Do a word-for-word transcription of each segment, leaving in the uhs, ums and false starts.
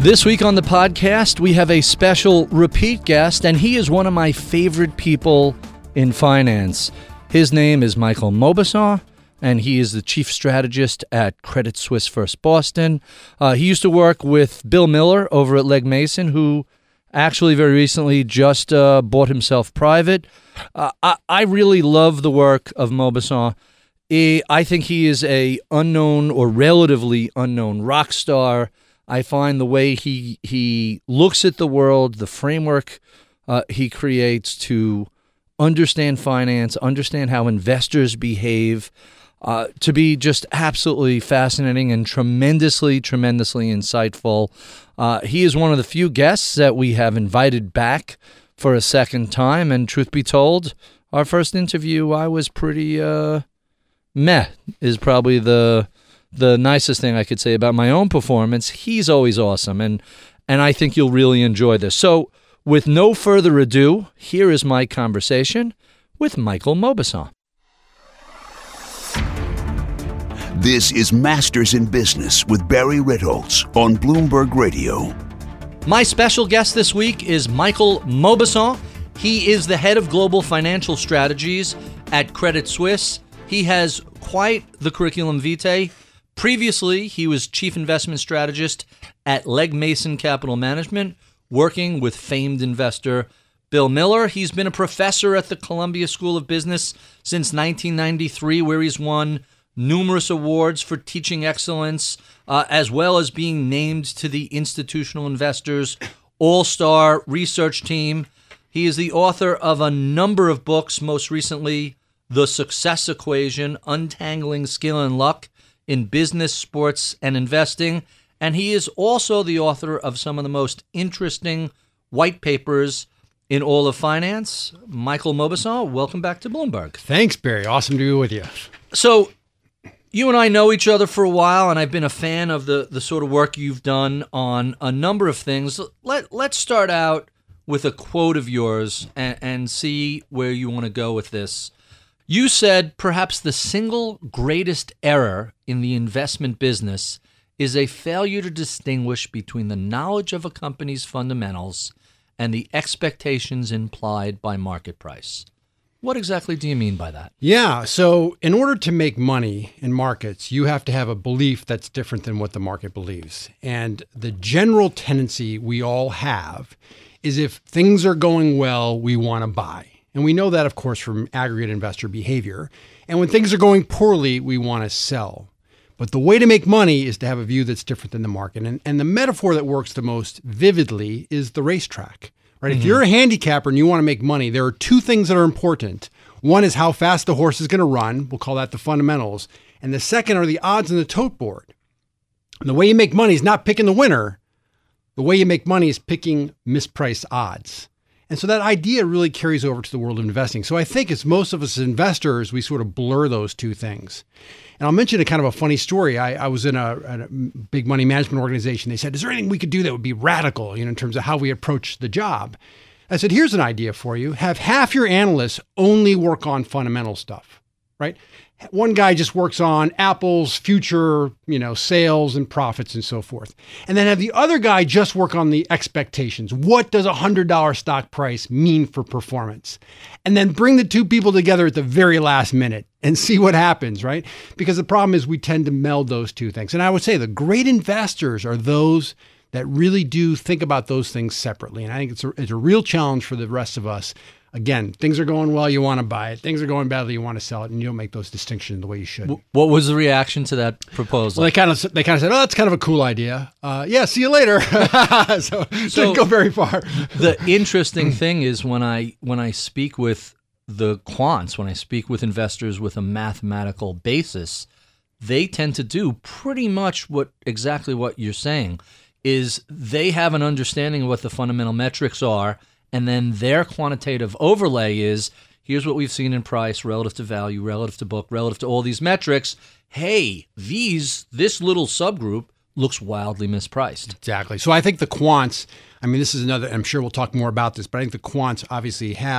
This week on the podcast, we have a special repeat guest, and he is one of my favorite people in finance. His name is Michael Mauboussin, and he is the chief strategist at Credit Suisse First Boston. Uh, he used to work with Bill Miller over at Legg Mason, who actually very recently just uh, bought himself private. Uh, I, I really love the work of Mauboussin. I think he is a unknown or relatively unknown rock star. I find the way he he looks at the world, the framework uh, he creates to understand finance, understand how investors behave, uh, to be just absolutely fascinating and tremendously, tremendously insightful. Uh, he is one of the few guests that we have invited back for a second time, and truth be told, our first interview, I was pretty uh, meh, is probably the... the nicest thing I could say about my own performance. He's always awesome, and and I think you'll really enjoy this. So, with no further ado, here is my conversation with Michael Mauboussin. This is Masters in Business with Barry Ritholtz on Bloomberg Radio. My special guest this week is Michael Mauboussin. He is the head of global financial strategies at Credit Suisse. He has quite the curriculum vitae. Previously, he was chief investment strategist at Legg Mason Capital Management, working with famed investor Bill Miller. He's been a professor at the Columbia School of Business since nineteen ninety-three, where he's won numerous awards for teaching excellence, uh, as well as being named to the Institutional Investors All-Star Research Team. He is the author of a number of books, most recently, The Success Equation, Untangling Skill and Luck in Business, Sports, and Investing, and he is also the author of some of the most interesting white papers in all of finance. Michael Mauboussin, welcome back to Bloomberg. Thanks, Barry. Awesome to be with you. So, you and I know each other for a while, and I've been a fan of the, the sort of work you've done on a number of things. Let, let's start out with a quote of yours and, and see where you want to go with this. You said perhaps the single greatest error in the investment business is a failure to distinguish between the knowledge of a company's fundamentals and the expectations implied by market price. What exactly do you mean by that? Yeah, so in order to make money in markets, you have to have a belief that's different than what the market believes. And the general tendency we all have is if things are going well, we want to buy. And we know that, of course, from aggregate investor behavior. And when things are going poorly, we want to sell. But the way to make money is to have a view that's different than the market. And, and the metaphor that works the most vividly is the racetrack. Right? Mm-hmm. If you're a handicapper and you want to make money, there are two things that are important. One is how fast the horse is going to run. We'll call that the fundamentals. And the second are the odds on the tote board. And the way you make money is not picking the winner. The way you make money is picking mispriced odds. And so that idea really carries over to the world of investing. So I think as most of us as investors, we sort of blur those two things. And I'll mention a kind of a funny story. I, I was in a, a big money management organization. They said, is there anything we could do that would be radical, you know, in terms of how we approach the job? I said, here's an idea for you. Have half your analysts only work on fundamental stuff, right? One guy just works on Apple's future, you know, sales and profits and so forth. And then have the other guy just work on the expectations. What does a one hundred dollars stock price mean for performance? And then bring the two people together at the very last minute and see what happens, right? Because the problem is we tend to meld those two things. And I would say the great investors are those that really do think about those things separately. And I think it's a, it's a real challenge for the rest of us. Again, things are going well, you want to buy it. Things are going badly, you want to sell it, and you don't make those distinctions the way you should. What was the reaction to that proposal? Well, they kind of they kind of said, "Oh, that's kind of a cool idea. Uh, yeah, see you later." so, so didn't go very far. The interesting thing is when I when I speak with the quants, when I speak with investors with a mathematical basis, they tend to do pretty much what exactly what you're saying. Is they have an understanding of what the fundamental metrics are. And then their quantitative overlay is, here's what we've seen in price, relative to value, relative to book, relative to all these metrics. Hey, these this little subgroup looks wildly mispriced. Exactly. So I think the quants, I mean, this is another, I'm sure we'll talk more about this, but I think the quants obviously have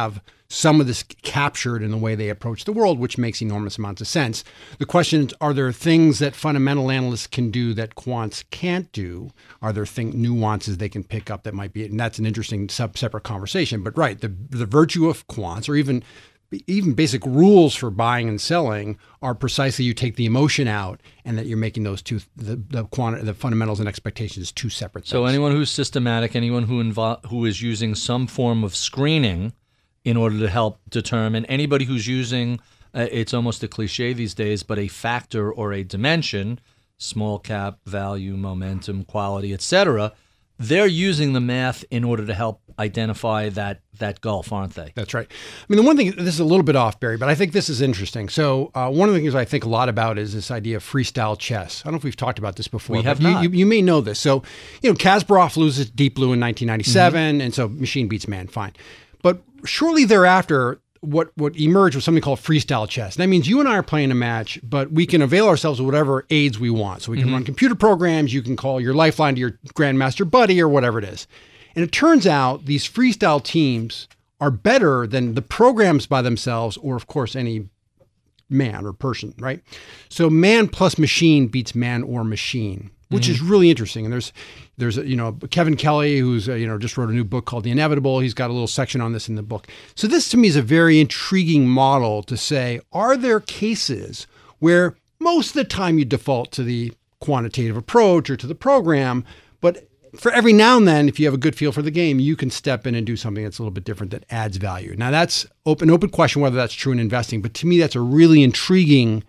some of this captured in the way they approach the world, which makes enormous amounts of sense. The question is, are there things that fundamental analysts can do that quants can't do? Are there thing, nuances they can pick up that might be, and that's an interesting sub, separate conversation. But right, the the virtue of quants, or even even basic rules for buying and selling, are precisely you take the emotion out, and that you're making those two, the the, quanti- the fundamentals and expectations, two separate things. So anyone who's systematic, anyone who invo- who is using some form of screening in order to help determine, anybody who's using, uh, it's almost a cliche these days, but a factor or a dimension, small cap, value, momentum, quality, et cetera, they're using the math in order to help identify that that gulf, aren't they? That's right. I mean, the one thing, this is a little bit off, Barry, but I think this is interesting. So uh, one of the things I think a lot about is this idea of freestyle chess. I don't know if we've talked about this before. We have but not. You, you, you may know this. So, you know, Kasparov loses Deep Blue in nineteen ninety-seven, Mm-hmm. and so machine beats man, fine. But shortly thereafter, what what emerged was something called freestyle chess. That means you and I are playing a match, but we can avail ourselves of whatever aids we want. So we can Mm-hmm. run computer programs, you can call your lifeline to your grandmaster buddy or whatever it is. And it turns out these freestyle teams are better than the programs by themselves, or of course any man or person, right? So man plus machine beats man or machine, which is really interesting. And there's, there's, a, you know, Kevin Kelly, who's, uh, you know, just wrote a new book called The Inevitable. He's got a little section on this in the book. So this to me is a very intriguing model to say, are there cases where most of the time you default to the quantitative approach or to the program, but for every now and then, if you have a good feel for the game, you can step in and do something that's a little bit different that adds value. Now that's open, open question whether that's true in investing, but to me, that's a really intriguing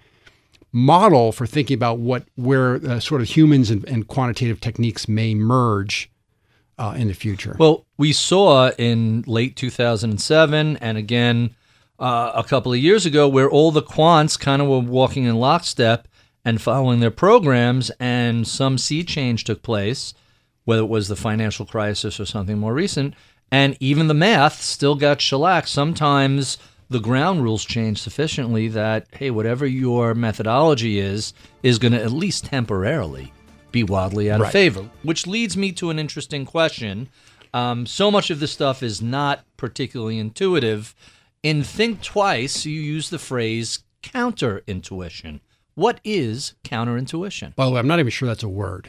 model for thinking about what where uh, sort of humans and, and quantitative techniques may merge uh, in the future. Well, we saw in late two thousand seven and again uh, a couple of years ago where all the quants kind of were walking in lockstep and following their programs, and some sea change took place, whether it was the financial crisis or something more recent, and even the math still got shellacked. Sometimes the ground rules change sufficiently that, hey, whatever your methodology is, is going to at least temporarily be wildly out Right. of favor. Which leads me to an interesting question. Um, so much of this stuff is not particularly intuitive. In Think Twice, you use the phrase counterintuition. What is counterintuition? By the way, I'm not even sure that's a word.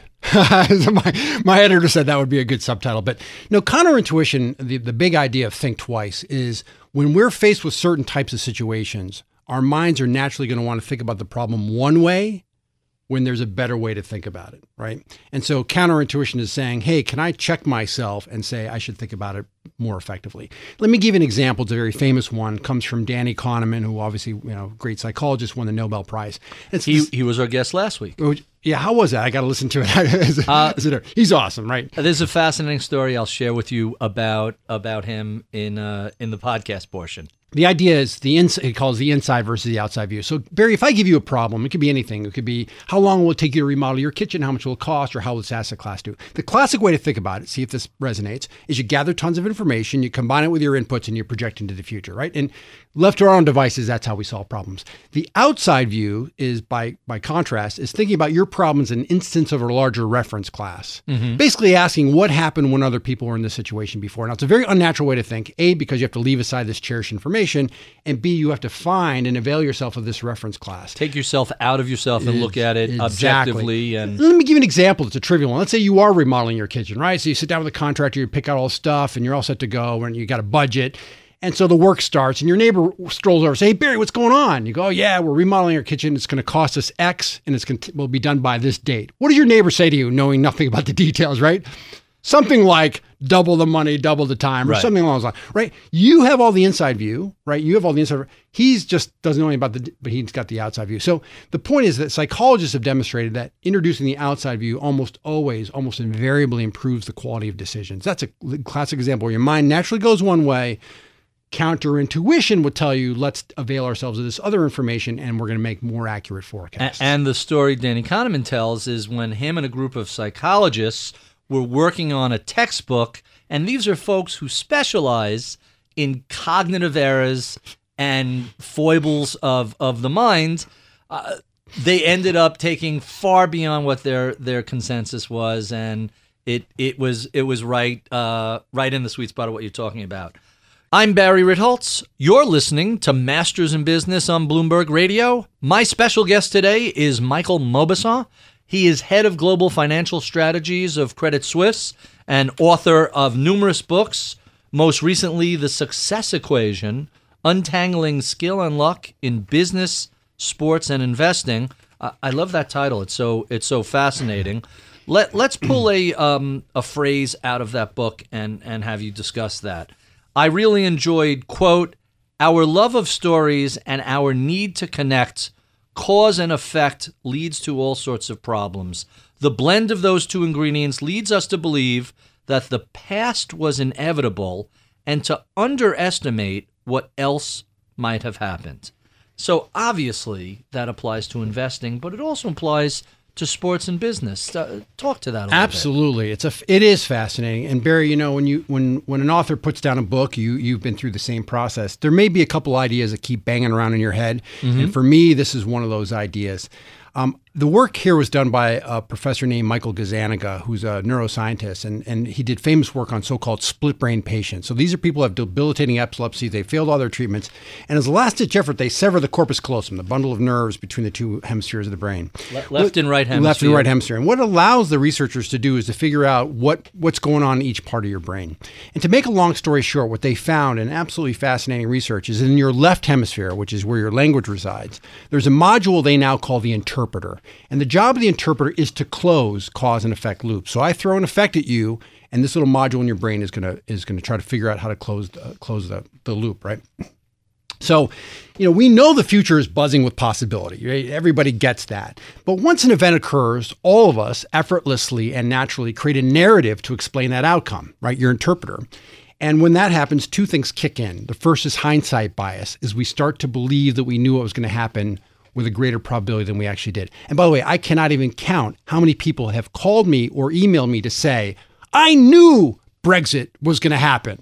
my, my editor said that would be a good subtitle. But no, counterintuition, the, the big idea of Think Twice is when we're faced with certain types of situations, our minds are naturally going to want to think about the problem one way when there's a better way to think about it, right? And so counterintuition is saying, hey, can I check myself and say I should think about it more effectively? Let me give you an example. It's a very famous one. It comes from Danny Kahneman, who obviously, you know, great psychologist, won the Nobel Prize. It's He this- he was our guest last week. yeah, how was that? I got to listen to it. Is it- Uh, is it- He's awesome, right? There's a fascinating story I'll share with you about about him in uh, in the podcast portion. The idea is the ins- it calls the inside versus the outside view. So Barry, if I give you a problem, it could be anything. It could be how long will it take you to remodel your kitchen, how much will it cost, or how will this asset class do? The classic way to think about it, see if this resonates, is you gather tons of information, you combine it with your inputs, and you project into the future, right? And left to our own devices, that's how we solve problems. The outside view is, by by contrast, is thinking about your problems in an instance of a larger reference class. Basically asking what happened when other people were in this situation before. Now, it's a very unnatural way to think. A, because you have to leave aside this cherished information, and B, you have to find and avail yourself of this reference class. Take yourself out of yourself and look at it Exactly. objectively. And Let me give you an example. It's a trivial one. Let's say you are remodeling your kitchen, right? So you sit down with a contractor, you pick out all the stuff, and you're all set to go, and you got a budget. And so the work starts, and your neighbor strolls over and says, hey, Barry, what's going on? You go, oh, yeah, we're remodeling our kitchen. It's going to cost us X, and it's going to will be done by this date. What does your neighbor say to you, knowing nothing about the details, right? Something like double the money, double the time, or Right. something along those lines, right? You have all the inside view, right? You have all the inside. He's just doesn't know anything about the, but he's got the outside view. So the point is that psychologists have demonstrated that introducing the outside view almost always, almost invariably improves the quality of decisions. That's a classic example where your mind naturally goes one way. Counterintuition would tell you, let's avail ourselves of this other information, and we're going to make more accurate A- forecasts. And the story Danny Kahneman tells is when him and a group of psychologists were working on a textbook, and these are folks who specialize in cognitive errors and foibles of, of the mind, uh, they ended up taking far beyond what their their consensus was, and it it was it was right uh, right in the sweet spot of what you're talking about. I'm Barry Ritholtz. You're listening to Masters in Business on Bloomberg Radio. My special guest today is Michael Mauboussin. He is head of global financial strategies of Credit Suisse and author of numerous books, most recently The Success Equation, Untangling Skill and Luck in Business, Sports, and Investing. Uh, I love that title. It's so it's so fascinating. Let, let's pull a um, a phrase out of that book and, and have you discuss that. I really enjoyed, quote, our love of stories and our need to connect, cause and effect leads to all sorts of problems. The blend of those two ingredients leads us to believe that the past was inevitable and to underestimate what else might have happened. So obviously that applies to investing, but it also applies to sports and business. Uh, talk to that a little Absolutely. bit. It's a, it is fascinating. And Barry, you know, when you when when an author puts down a book, you you've been through the same process. There may be a couple ideas that keep banging around in your head, mm-hmm. and for me, this is one of those ideas. Um, the work here was done by a professor named Michael Gazzaniga, who's a neuroscientist, and, and he did famous work on so-called split brain patients. So these are people who have debilitating epilepsy. They failed all their treatments. And as a last-ditch effort, they sever the corpus callosum, the bundle of nerves between the two hemispheres of the brain. Le- left what, and right hemisphere. Left and right hemisphere. And what allows the researchers to do is to figure out what, what's going on in each part of your brain. And to make a long story short, what they found in absolutely fascinating research is in your left hemisphere, which is where your language resides, there's a module they now call the interpreter. And the job of the interpreter is to close cause and effect loops. So I throw an effect at you, and this little module in your brain is gonna is gonna try to figure out how to close the, close the, the loop, right? So, you know, we know the future is buzzing with possibility, right? Everybody gets that. But once an event occurs, all of us effortlessly and naturally create a narrative to explain that outcome, right? Your interpreter. And when that happens, two things kick in. The first is hindsight bias, is we start to believe that we knew what was going to happen with a greater probability than we actually did. And by the way, I cannot even count how many people have called me or emailed me to say, I knew Brexit was going to happen.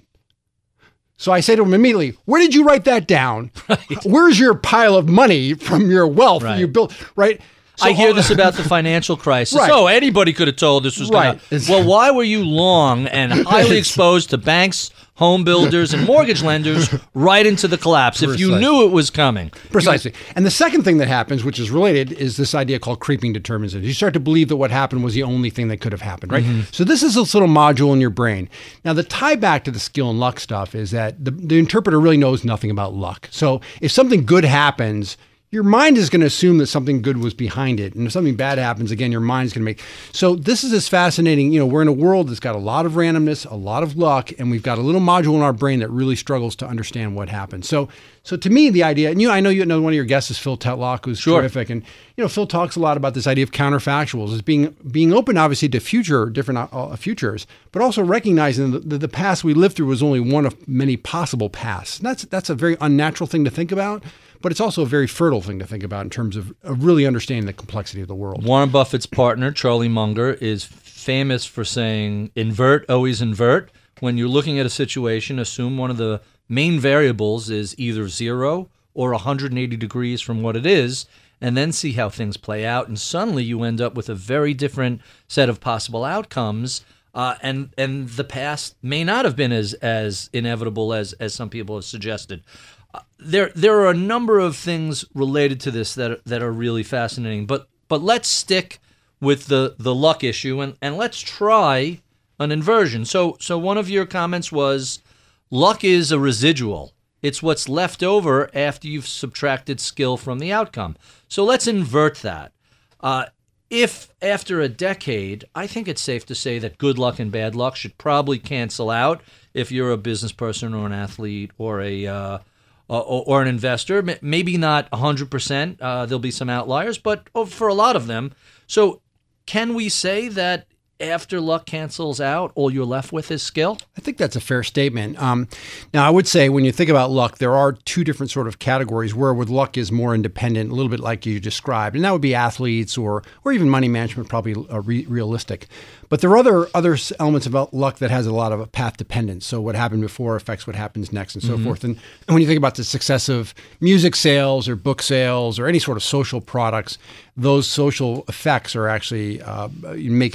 So I say to them immediately, where did you write that down? Right. Where's your pile of money from your wealth right. that you built, right? So I hear this about the financial crisis. Right. Oh, anybody could have told this was right. going to. Well, why were you long and highly exposed to banks, home builders, and mortgage lenders right into the collapse if you knew it was coming? Precisely. And the second thing that happens, which is related, is this idea called creeping determinism. You start to believe that what happened was the only thing that could have happened, right? Mm-hmm. So this is this little module in your brain. Now, the tie back to the skill and luck stuff is that the, the interpreter really knows nothing about luck. So if something good happens, your mind is going to assume that something good was behind it. And if something bad happens, again, your mind's going to make. So this is this fascinating, you know, we're in a world that's got a lot of randomness, a lot of luck, and we've got a little module in our brain that really struggles to understand what happened. So so to me, the idea, and you, I know you know one of your guests is Phil Tetlock, who's sure. terrific. And, you know, Phil talks a lot about this idea of counterfactuals as being being open, obviously, to future, different uh, futures, but also recognizing that the, the past we lived through was only one of many possible pasts. And that's, that's a very unnatural thing to think about. But it's also a very fertile thing to think about in terms of, of really understanding the complexity of the world. Warren Buffett's partner, Charlie Munger, is famous for saying, invert, always invert. When you're looking at a situation, assume one of the main variables is either zero or one hundred eighty degrees from what it is, and then see how things play out. And suddenly you end up with a very different set of possible outcomes. Uh, and and the past may not have been as, as inevitable as, as some people have suggested. There, there are a number of things related to this that that are really fascinating. But but let's stick with the, the luck issue and, and let's try an inversion. So so one of your comments was, luck is a residual. It's what's left over after you've subtracted skill from the outcome. So let's invert that. Uh, if after a decade, I think it's safe to say that good luck and bad luck should probably cancel out if you're a business person or an athlete or a uh, Uh, or, or an investor. Maybe not one hundred percent. Uh, there'll be some outliers, but for a lot of them. So can we say that after luck cancels out, all you're left with is skill? I think that's a fair statement. Um, now, I would say when you think about luck, there are two different sort of categories where with luck is more independent, a little bit like you described. And that would be athletes or or even money management, probably uh, re- realistic. But there are other other elements about luck that has a lot of path dependence. So what happened before affects what happens next and so mm-hmm. forth. And, and when you think about the success of music sales or book sales or any sort of social products, those social effects are actually uh, make it a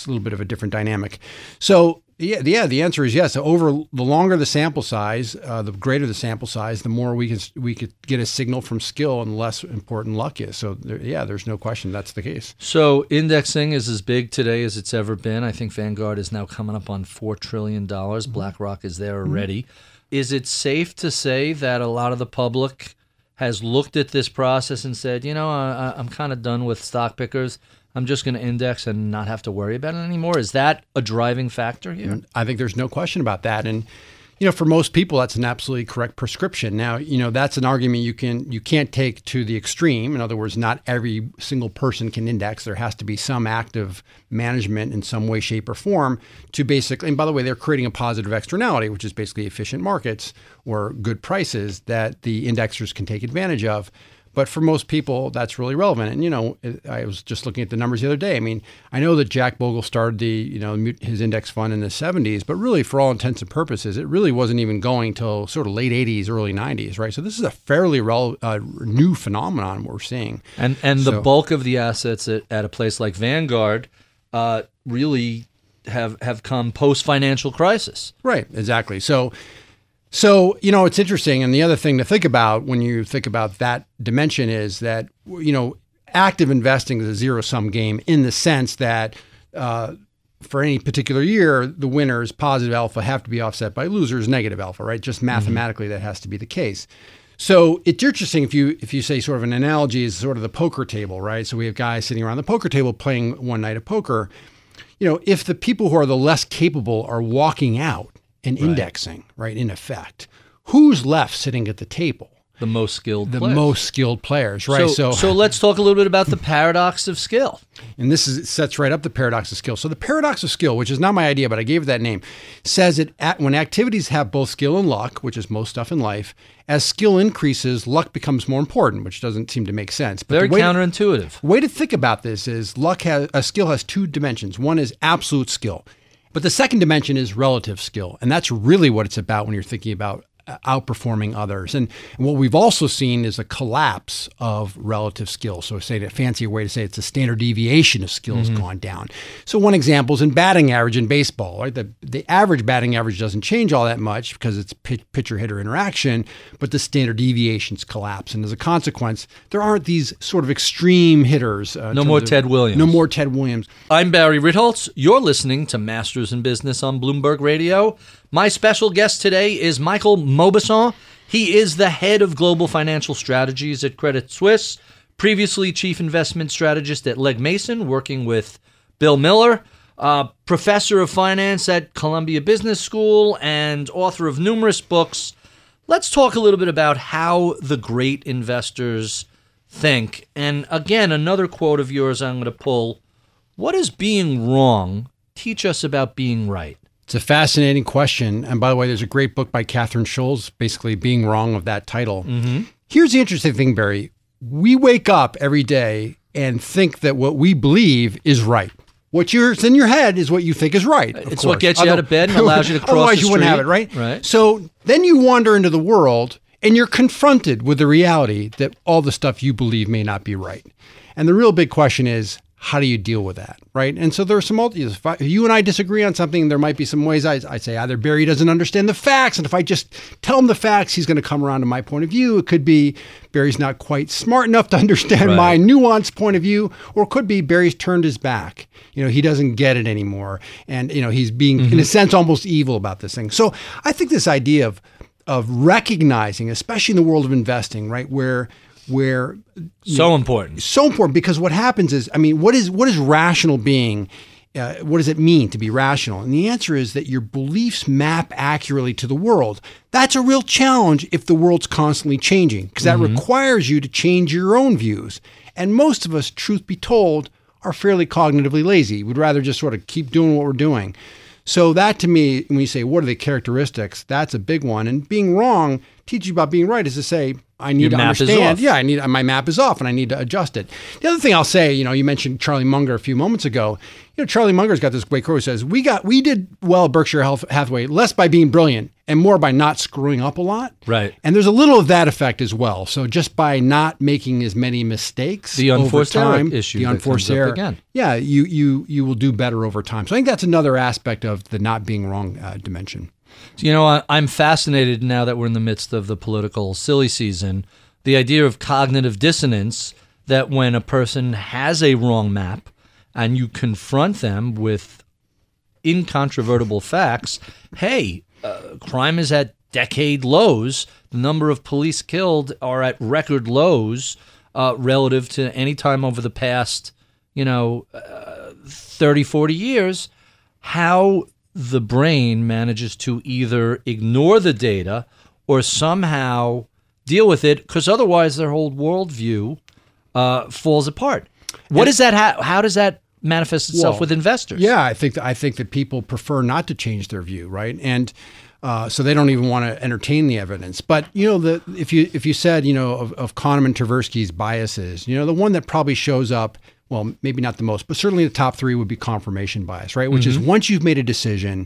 little bit of a different dynamic. So yeah, yeah, the answer is yes. Over the longer the sample size, uh, the greater the sample size, the more we can we could get a signal from skill, and the less important luck is. So there, yeah, there's no question that's the case. So indexing is as big today as it's ever been. I think Vanguard is now coming up on four trillion dollars. Mm-hmm. BlackRock is there already. Mm-hmm. Is it safe to say that a lot of the public has looked at this process and said, you know, I, I'm kind of done with stock pickers. I'm just going to index and not have to worry about it anymore? Is that a driving factor here? I think there's no question about that. And, you know, for most people, that's an absolutely correct prescription. Now, you know, that's an argument you can you can't take to the extreme. In other words, not every single person can index. There has to be some active management in some way, shape, or form to basically, and by the way, they're creating a positive externality, which is basically efficient markets or good prices that the indexers can take advantage of. But for most people, that's really relevant. And, you know, I was just looking at the numbers the other day. I mean, I know that Jack Bogle started the, you know, his index fund in the seventies, but really for all intents and purposes, it really wasn't even going till sort of late eighties, early nineties, right? So this is a fairly rel- uh, new phenomenon we're seeing. And and so, the bulk of the assets at, at a place like Vanguard uh, really have, have come post-financial crisis. Right, exactly. So... So, you know, it's interesting. And the other thing to think about when you think about that dimension is that, you know, active investing is a zero-sum game in the sense that uh, for any particular year, the winners, positive alpha, have to be offset by losers, negative alpha, right? Just mathematically, mm-hmm. that has to be the case. So it's interesting if you if you say sort of an analogy is sort of the poker table, right? So we have guys sitting around the poker table playing one night of poker. You know, if the people who are the less capable are walking out, and right. indexing, right, in effect, who's left sitting at the table? The most skilled the players. most skilled players, right? So, so, so let's talk a little bit about the paradox of skill. And this is, it sets right up the paradox of skill. So the paradox of skill, which is not my idea, but I gave it that name, says that at, when activities have both skill and luck, which is most stuff in life, as skill increases, luck becomes more important, which doesn't seem to make sense. But Very the way counterintuitive. The way to think about this is luck has a skill has two dimensions. One is absolute skill. But the second dimension is relative skill. And that's really what it's about when you're thinking about outperforming others. And, and what we've also seen is a collapse of relative skill. So say a fancier way to say it's a standard deviation of skill has mm-hmm. gone down. So one example is in batting average in baseball, right? The, the average batting average doesn't change all that much because it's pitcher-hitter interaction, but the standard deviations collapse. And as a consequence, there aren't these sort of extreme hitters. Uh, no more of, Ted Williams. No more Ted Williams. I'm Barry Ritholtz. You're listening to Masters in Business on Bloomberg Radio. My special guest today is Michael Mauboussin. He is the head of global financial strategies at Credit Suisse, previously chief investment strategist at Legg Mason, working with Bill Miller, uh, professor of finance at Columbia Business School, and author of numerous books. Let's talk a little bit about how the great investors think. And again, another quote of yours I'm going to pull. What does being wrong teach us about being right? It's a fascinating question. And by the way, there's a great book by Catherine Schulz, basically Being Wrong, of that title. Mm-hmm. Here's the interesting thing, Barry. We wake up every day and think that what we believe is right. What's in your head is what you think is right. It's course. what gets you Although, out of bed and allows you to cross otherwise the you street. wouldn't have it, right? Right. So then you wander into the world and you're confronted with the reality that all the stuff you believe may not be right. And the real big question is, how do you deal with that, right? And so there are some multi. If I, you and I disagree on something, there might be some ways I, I say either Barry doesn't understand the facts, and if I just tell him the facts, he's going to come around to my point of view. It could be Barry's not quite smart enough to understand right. my nuanced point of view, or it could be Barry's turned his back. You know, he doesn't get it anymore, and you know he's being, mm-hmm. in a sense, almost evil about this thing. So I think this idea of of recognizing, especially in the world of investing, right, where where so know, important, so important, because what happens is, I mean, what is what is rational being? Uh, what does it mean to be rational? And the answer is that your beliefs map accurately to the world. That's a real challenge if the world's constantly changing, because that mm-hmm. requires you to change your own views. And most of us, truth be told, are fairly cognitively lazy. We'd rather just sort of keep doing what we're doing. So that, to me, when you say, what are the characteristics, that's a big one. And being wrong, teach you about being right, is to say, I need Your to map is understand. off. Yeah, I need my map is off, and I need to adjust it. The other thing I'll say, you know, you mentioned Charlie Munger a few moments ago. You know, Charlie Munger's got this great quote. He says, "We got we did well at Berkshire Hathaway less by being brilliant and more by not screwing up a lot. Right. And there's a little of that effect as well. So just by not making as many mistakes The unforced over error time, issue the that unforced comes up error, again. yeah, you you you will do better over time. So I think that's another aspect of the not being wrong uh, dimension. You know, I, I'm fascinated now that we're in the midst of the political silly season. The idea of cognitive dissonance, that when a person has a wrong map and you confront them with incontrovertible facts, hey, uh, crime is at decade lows. The number of police killed are at record lows uh, relative to any time over the past, you know, uh, thirty, forty years. How the brain manages to either ignore the data or somehow deal with it, because otherwise their whole worldview uh, falls apart. What is that? How, how does that manifest itself Well, with investors? Yeah, I think that, I think that people prefer not to change their view, right? And uh, so they don't even want to entertain the evidence. But you know, the if you if you said you know of, of Kahneman Tversky's biases, you know, the one that probably shows up, well, maybe not the most, but certainly the top three would be confirmation bias, right? Which mm-hmm. is once you've made a decision,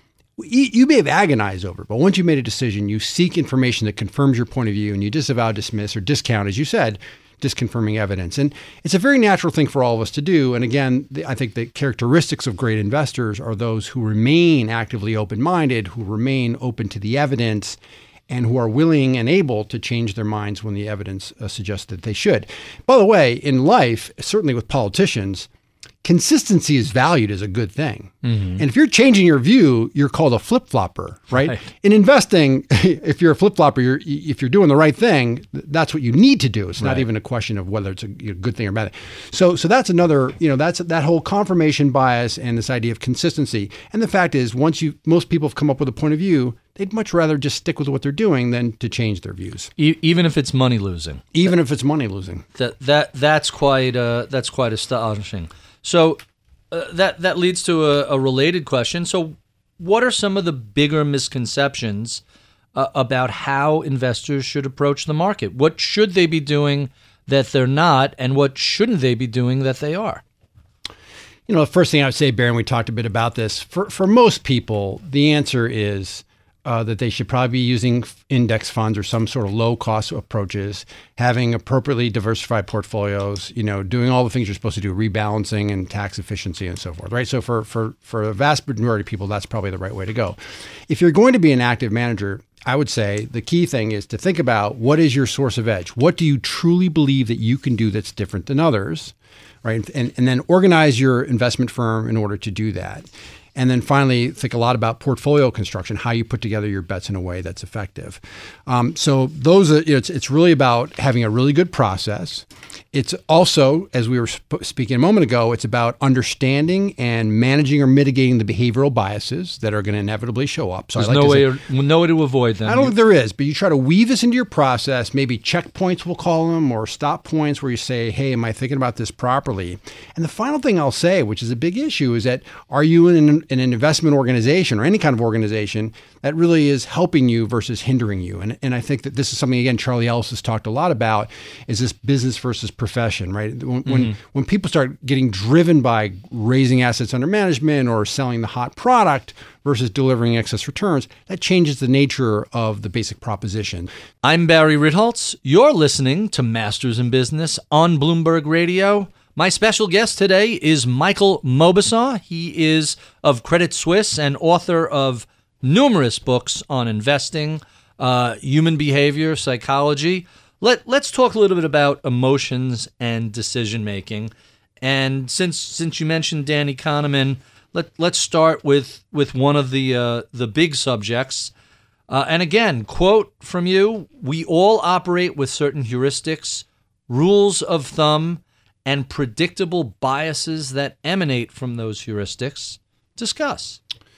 you may have agonized over it, but once you've made a decision, you seek information that confirms your point of view, and you disavow, dismiss, or discount, as you said, disconfirming evidence. And it's a very natural thing for all of us to do. And again, the, I think the characteristics of great investors are those who remain actively open-minded, who remain open to the evidence, and who are willing and able to change their minds when the evidence uh, suggests that they should. By the way, in life, certainly with politicians, consistency is valued as a good thing. Mm-hmm. And if you're changing your view, you're called a flip-flopper, right? right? In investing, if you're a flip-flopper, you're, if you're doing the right thing, that's what you need to do. It's not right. even a question of whether it's a you know, good thing or bad thing. So, so that's another, you know, that's that whole confirmation bias and this idea of consistency. And the fact is, once you, most people have come up with a point of view, they'd much rather just stick with what they're doing than to change their views. E- even if it's money losing. Even if it's money losing. That that that's quite uh, that's quite astonishing. So uh, that that leads to a, a related question. So what are some of the bigger misconceptions uh, about how investors should approach the market? What should they be doing that they're not, and what shouldn't they be doing that they are? You know, the first thing I would say, Barry, and we talked a bit about this, for, for most people, the answer is Uh, that they should probably be using index funds or some sort of low-cost approaches, having appropriately diversified portfolios, you know, doing all the things you're supposed to do, rebalancing and tax efficiency and so forth, right? So for for for a vast majority of people, that's probably the right way to go. If you're going to be an active manager, I would say the key thing is to think about what is your source of edge? What do you truly believe that you can do that's different than others, right? And, and then organize your investment firm in order to do that. And then finally, think a lot about portfolio construction, how you put together your bets in a way that's effective. Um, so those are, you know, it's, it's really about having a really good process. It's also, as we were sp- speaking a moment ago, it's about understanding and managing or mitigating the behavioral biases that are going to inevitably show up. So There's I like no to way, say, no way to avoid them. I don't think there is, but you try to weave this into your process, maybe checkpoints, we'll call them, or stop points where you say, hey, am I thinking about this properly? And the final thing I'll say, which is a big issue, is that are you in an, in an investment organization or any kind of organization that really is helping you versus hindering you? And, and I think that this is something, again, Charlie Ellis has talked a lot about, is this business versus profession, right? When, mm-hmm. when, when people start getting driven by raising assets under management or selling the hot product versus delivering excess returns, that changes the nature of the basic proposition. I'm Barry Ritholtz. You're listening to Masters in Business on Bloomberg Radio. My special guest today is Michael Mauboussin. He is of Credit Suisse and author of numerous books on investing, uh, human behavior, psychology. Let, let's talk a little bit about emotions and decision-making. And since since you mentioned Danny Kahneman, let, let's start with, with one of the, uh, the big subjects. Uh, and again, quote from you, we all operate with certain heuristics, rules of thumb, and predictable biases that emanate from those heuristics. Discuss.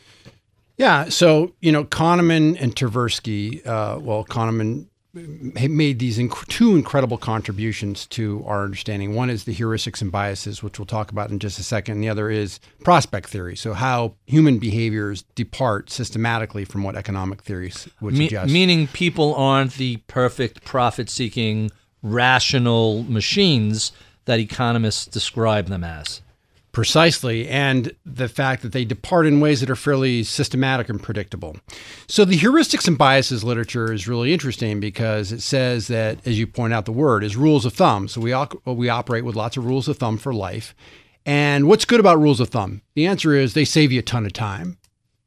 Yeah, so, you know, Kahneman and Tversky, uh, well, Kahneman made these inc- two incredible contributions to our understanding. One is the heuristics and biases, which we'll talk about in just a second. The other is prospect theory, so how human behaviors depart systematically from what economic theories would Me- suggest. Meaning people aren't the perfect profit-seeking, rational machines that economists describe them as. Precisely, and the fact that they depart in ways that are fairly systematic and predictable. So the heuristics and biases literature is really interesting because it says that, as you point out, the word is rules of thumb. So we op- we operate with lots of rules of thumb for life. And what's good about rules of thumb? The answer is they save you a ton of time,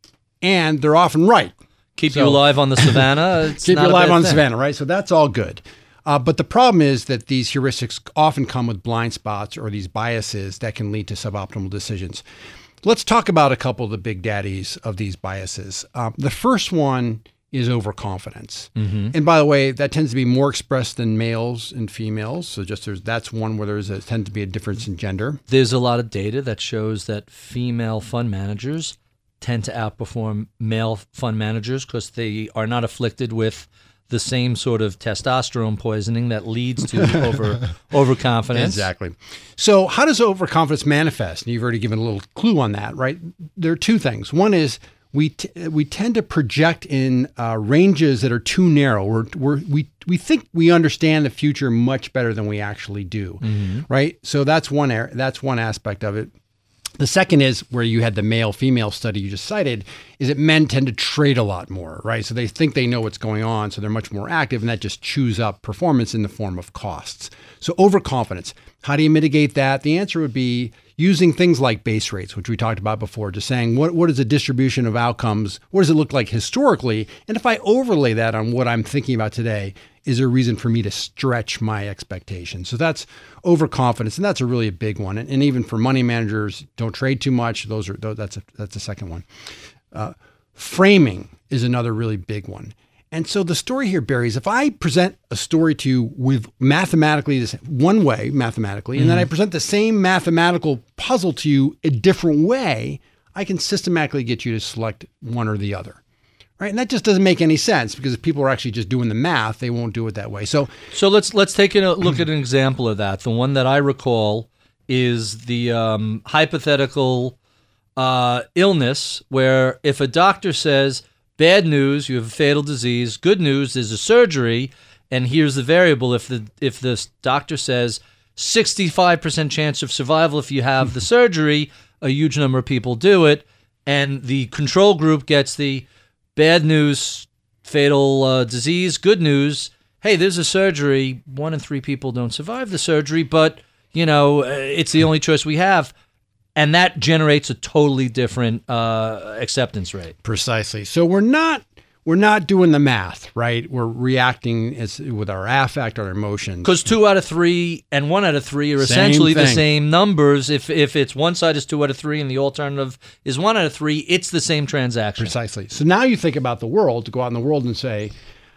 and they're often right. Keep so, you alive on the savannah. It's keep not you a alive bad on the thing. savannah, right? So that's all good. Uh, but the problem is that these heuristics often come with blind spots or these biases that can lead to suboptimal decisions. Let's talk about a couple of the big daddies of these biases. Um, the first one is overconfidence. Mm-hmm. And by the way, that tends to be more expressed than males and females. So just there's, that's one where there's a, tends to be a difference in gender. There's a lot of data that shows that female fund managers tend to outperform male fund managers because they are not afflicted with the same sort of testosterone poisoning that leads to over overconfidence. Exactly. So how does overconfidence manifest? And you've already given a little clue on that, right? There are two things. One is we t- we tend to project in uh, ranges that are too narrow. We're, we're, we we think we understand the future much better than we actually do, mm-hmm. right? So that's one er- that's one aspect of it. The second is where you had the male-female study you just cited, is that men tend to trade a lot more, right? So they think they know what's going on, so they're much more active, and that just chews up performance in the form of costs. So overconfidence, how do you mitigate that? The answer would be using things like base rates, which we talked about before, just saying what, what is the distribution of outcomes? What does it look like historically? And if I overlay that on what I'm thinking about today, is there a reason for me to stretch my expectations? So that's overconfidence, and that's a really a big one. And, and even for money managers, don't trade too much. Those are that's a, that's the second one. Uh, framing is another really big one. And so the story here, Barry, is if I present a story to you with mathematically this one way, mathematically, mm-hmm. and then I present the same mathematical puzzle to you a different way, I can systematically get you to select one or the other. Right. And that just doesn't make any sense because if people are actually just doing the math, they won't do it that way. So so let's let's take a look at an example of that. The one that I recall is the um, hypothetical uh, illness where if a doctor says, bad news, you have a fatal disease, good news, there's a surgery, and here's the variable. If the if the doctor says sixty-five percent chance of survival if you have the surgery, a huge number of people do it, and the control group gets the bad news, fatal uh, disease. Good news, hey, there's a surgery. One in three people don't survive the surgery, but, you know, it's the only choice we have. And that generates a totally different uh, acceptance rate. Precisely. So we're not we're not doing the math, right? We're reacting as, with our affect, our emotions. Because two out of three and one out of three are Same essentially thing. the same numbers. If if it's one side is two out of three and the alternative is one out of three, it's the same transaction. Precisely. So now you think about the world, to go out in the world and say,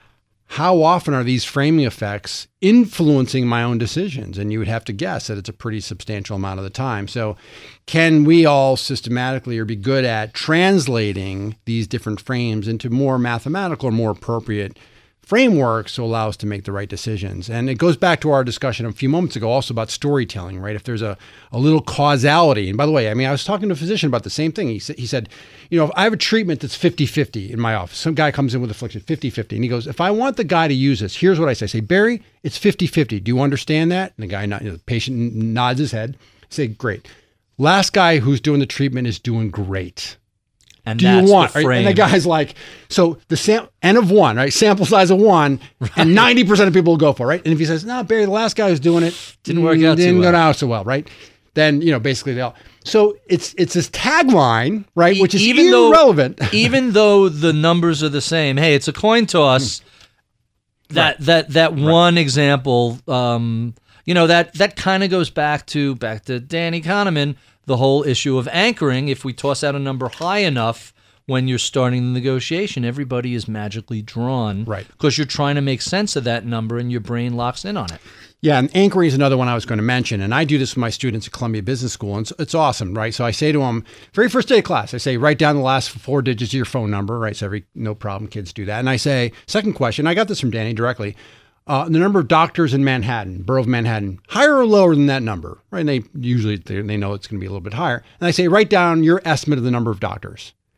how often are these framing effects influencing my own decisions? And you would have to guess that it's a pretty substantial amount of the time. So can we all systematically or be good at translating these different frames into more mathematical or more appropriate frameworks to allow us to make the right decisions? And it goes back to our discussion a few moments ago also about storytelling, right? If there's a, a little causality. And by the way, I mean, I was talking to a physician about the same thing. He said, he said, you know, if I have a treatment that's fifty-fifty in my office, some guy comes in with affliction, fifty-fifty, and he goes, if I want the guy to use this, here's what I say. I say, Barry, it's fifty-fifty. Do you understand that? And the guy, you know, the patient nods his head. I say, great. Last guy who's doing the treatment is doing great. And do that's you want? the Right? frame. And the guy's like, so the sam- N of one, right? Sample size of one, right. And ninety percent of people will go for it, right? And if he says, no, Barry, the last guy who's doing it Didn't work out too Didn't well. go out so well, right? Then, you know, basically they all. So it's it's this tagline, right? Which is even irrelevant. Though, even though the numbers are the same, hey, it's a coin toss. That Right. that that Right. one example, um, you know, that that kind of goes back to back to Danny Kahneman, the whole issue of anchoring. If we toss out a number high enough when you're starting the negotiation, everybody is magically drawn, Right. Because you're trying to make sense of that number, and your brain locks in on it. Yeah, and anchoring is another one I was going to mention. And I do this with my students at Columbia Business School, and it's, it's awesome, right? So I say to them, very first day of class, I say, write down the last four digits of your phone number, right? So every, no problem, kids do that. And I say, second question, I got this from Danny directly, uh, the number of doctors in Manhattan, borough of Manhattan, higher or lower than that number, right? And they usually, they, they know it's going to be a little bit higher. And I say, write down your estimate of the number of doctors.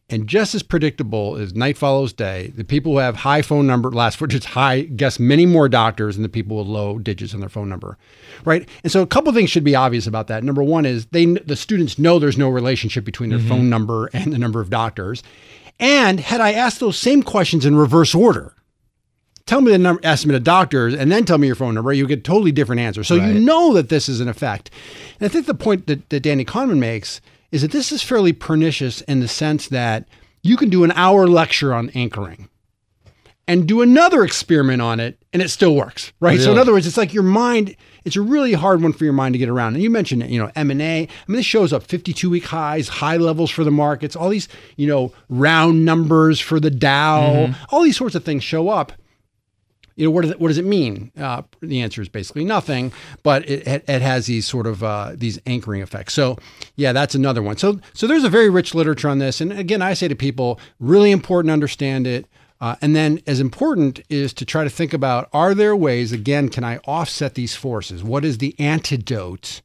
And just as predictable as night follows day, the people who have high phone number, last four digits high, guess many more doctors than the people with low digits in their phone number, right? And so a couple of things should be obvious about that. Number one is they the students know there's no relationship between their mm-hmm. phone number and the number of doctors. And had I asked those same questions in reverse order, tell me the number, estimate of doctors, and then tell me your phone number, you get a totally different answer. So right. you know that this is an effect. And I think the point that, that Danny Kahneman makes is that this is fairly pernicious in the sense that you can do an hour lecture on anchoring and do another experiment on it, and it still works, right? Really? So in other words, it's like your mind, it's a really hard one for your mind to get around. And you mentioned, you know, M and A. I mean, this shows up fifty-two week highs, high levels for the markets, all these, you know, round numbers for the Dow, mm-hmm. all these sorts of things show up. You know, what does it, what does it mean? Uh, the answer is basically nothing, but it, it has these sort of uh, these anchoring effects. So yeah, that's another one. So so there's a very rich literature on this. And again, I say to people, really important to understand it. Uh, and then as important is to try to think about, are there ways, again, can I offset these forces? What is the antidote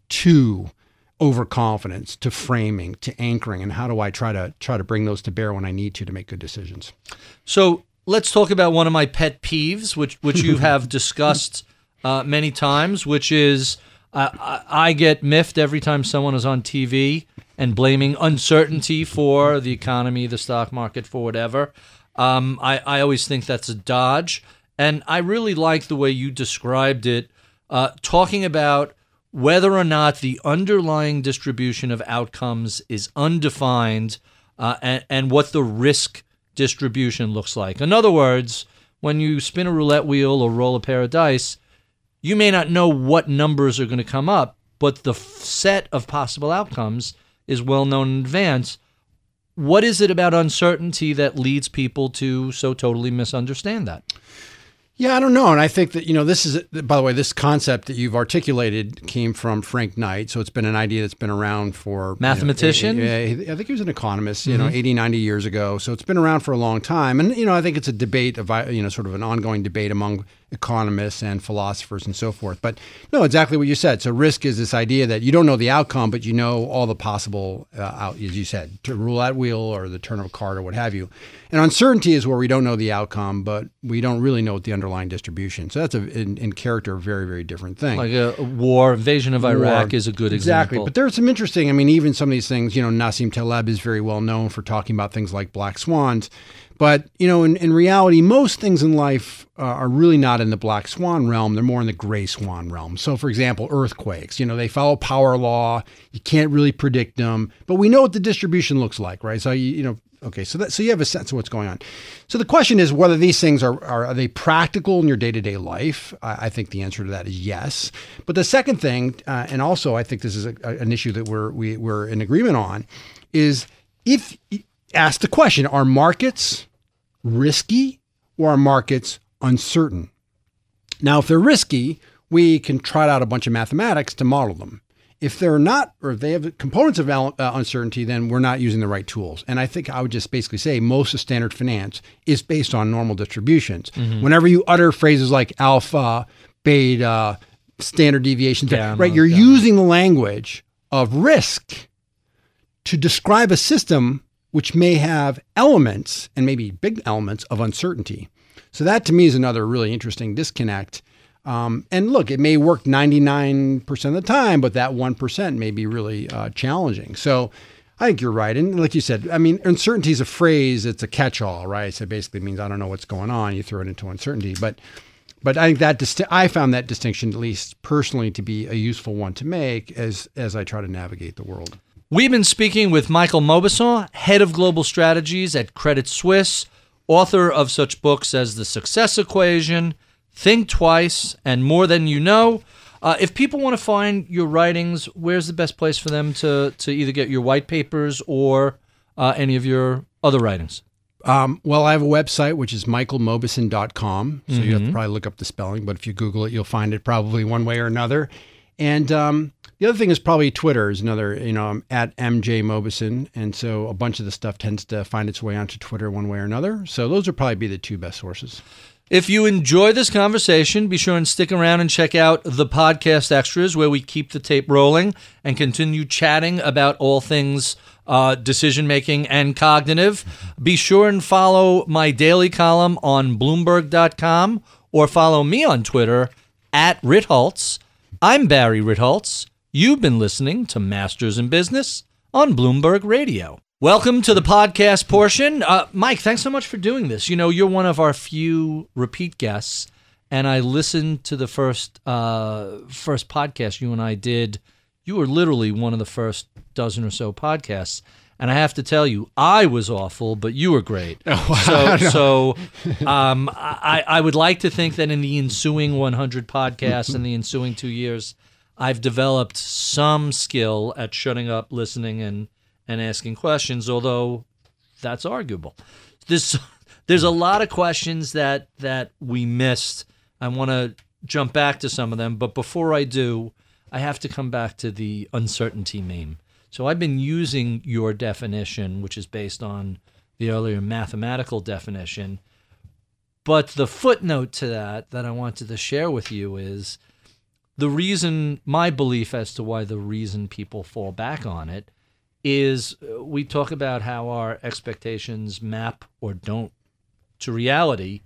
to overconfidence, to framing, to anchoring? And how do I try to try to bring those to bear when I need to to make good decisions? So let's talk about one of my pet peeves, which which you have discussed uh, many times, which is uh, I, I get miffed every time someone is on T V and blaming uncertainty for the economy, the stock market, for whatever. Um, I, I always think that's a dodge. And I really like the way you described it, uh, talking about whether or not the underlying distribution of outcomes is undefined uh, and, and what the risk distribution looks like. In other words, when you spin a roulette wheel or roll a pair of dice, you may not know what numbers are going to come up, but the f- set of possible outcomes is well known in advance. What is it about uncertainty that leads people to so totally misunderstand that? Yeah, I don't know. And I think that, you know, this is, by the way, this concept that you've articulated came from Frank Knight. So it's been an idea that's been around for... Mathematician? You know, I think he was an economist, you mm-hmm. know, eighty, ninety years ago. So it's been around for a long time. And, you know, I think it's a debate, of, you know, sort of an ongoing debate among economists and philosophers and so forth. But no, exactly what you said. So risk is this idea that you don't know the outcome, but you know all the possible, uh, out, as you said, to roulette wheel or the turn of a card or what have you. And uncertainty is where we don't know the outcome, but we don't really know what the underlying distribution. So that's a, in, in character, a very, very different thing. Like a war, invasion of Iraq war. Is a good exactly. example. But there's some interesting, I mean, even some of these things, you know, Nassim Taleb is very well known for talking about things like black swans. But, you know, in, in reality, most things in life uh, are really not in the black swan realm. They're more in the gray swan realm. So, for example, earthquakes, you know, they follow power law. You can't really predict them, but we know what the distribution looks like, right? So, you, you know, okay, so that so you have a sense of what's going on. So the question is whether these things are, are, are they practical in your day-to-day life? I, I think the answer to that is yes. But the second thing, uh, and also I think this is a, a, an issue that we're, we, we're in agreement on, is if... ask the question, are markets risky or are markets uncertain? Now, if they're risky, we can trot out a bunch of mathematics to model them. If they're not, or if they have components of uh, uncertainty, then we're not using the right tools. And I think I would just basically say most of standard finance is based on normal distributions. Mm-hmm. Whenever you utter phrases like alpha, beta, standard deviations, gamma, right, you're gamma. using the language of risk to describe a system which may have elements, and maybe big elements, of uncertainty. So that to me is another really interesting disconnect. Um, and look, it may work ninety-nine percent of the time, but that one percent may be really uh, challenging. So I think you're right. And like you said, I mean, uncertainty is a phrase, it's a catch-all, right? So it basically means I don't know what's going on. You throw it into uncertainty. But but I think that disti- I found that distinction, at least personally, to be a useful one to make as as I try to navigate the world. We've been speaking with Michael Mauboussin, head of global strategies at Credit Suisse, author of such books as The Success Equation, Think Twice, and More Than You Know. Uh, if people want to find your writings, where's the best place for them to, to either get your white papers or uh, any of your other writings? Um, well, I have a website, which is michael mauboussin dot com. So mm-hmm. you have to probably look up the spelling, but if you Google it, you'll find it probably one way or another. And um, the other thing is probably Twitter is another, you know, I'm at M J Mauboussin. And so a bunch of the stuff tends to find its way onto Twitter one way or another. So those would probably be the two best sources. If you enjoy this conversation, be sure and stick around and check out the podcast extras where we keep the tape rolling and continue chatting about all things uh, decision-making and cognitive. Be sure and follow my daily column on Bloomberg dot com or follow me on Twitter at Ritholtz. I'm Barry Ritholtz. You've been listening to Masters in Business on Bloomberg Radio. Welcome to the podcast portion. Uh, Mike, thanks so much for doing this. You know, you're one of our few repeat guests, and I listened to the first uh, first podcast you and I did. You were literally one of the first dozen or so podcasts, and I have to tell you, I was awful, but you were great. Oh, so, so um, I, I would like to think that in the ensuing one hundred podcasts and the ensuing two years, I've developed some skill at shutting up, listening, and and asking questions, although that's arguable. There's, there's a lot of questions that, that we missed. I want to jump back to some of them, but before I do, I have to come back to the uncertainty meme. So I've been using your definition, which is based on the earlier mathematical definition, but the footnote to that that I wanted to share with you is the reason, my belief as to why the reason people fall back on it is we talk about how our expectations map or don't to reality.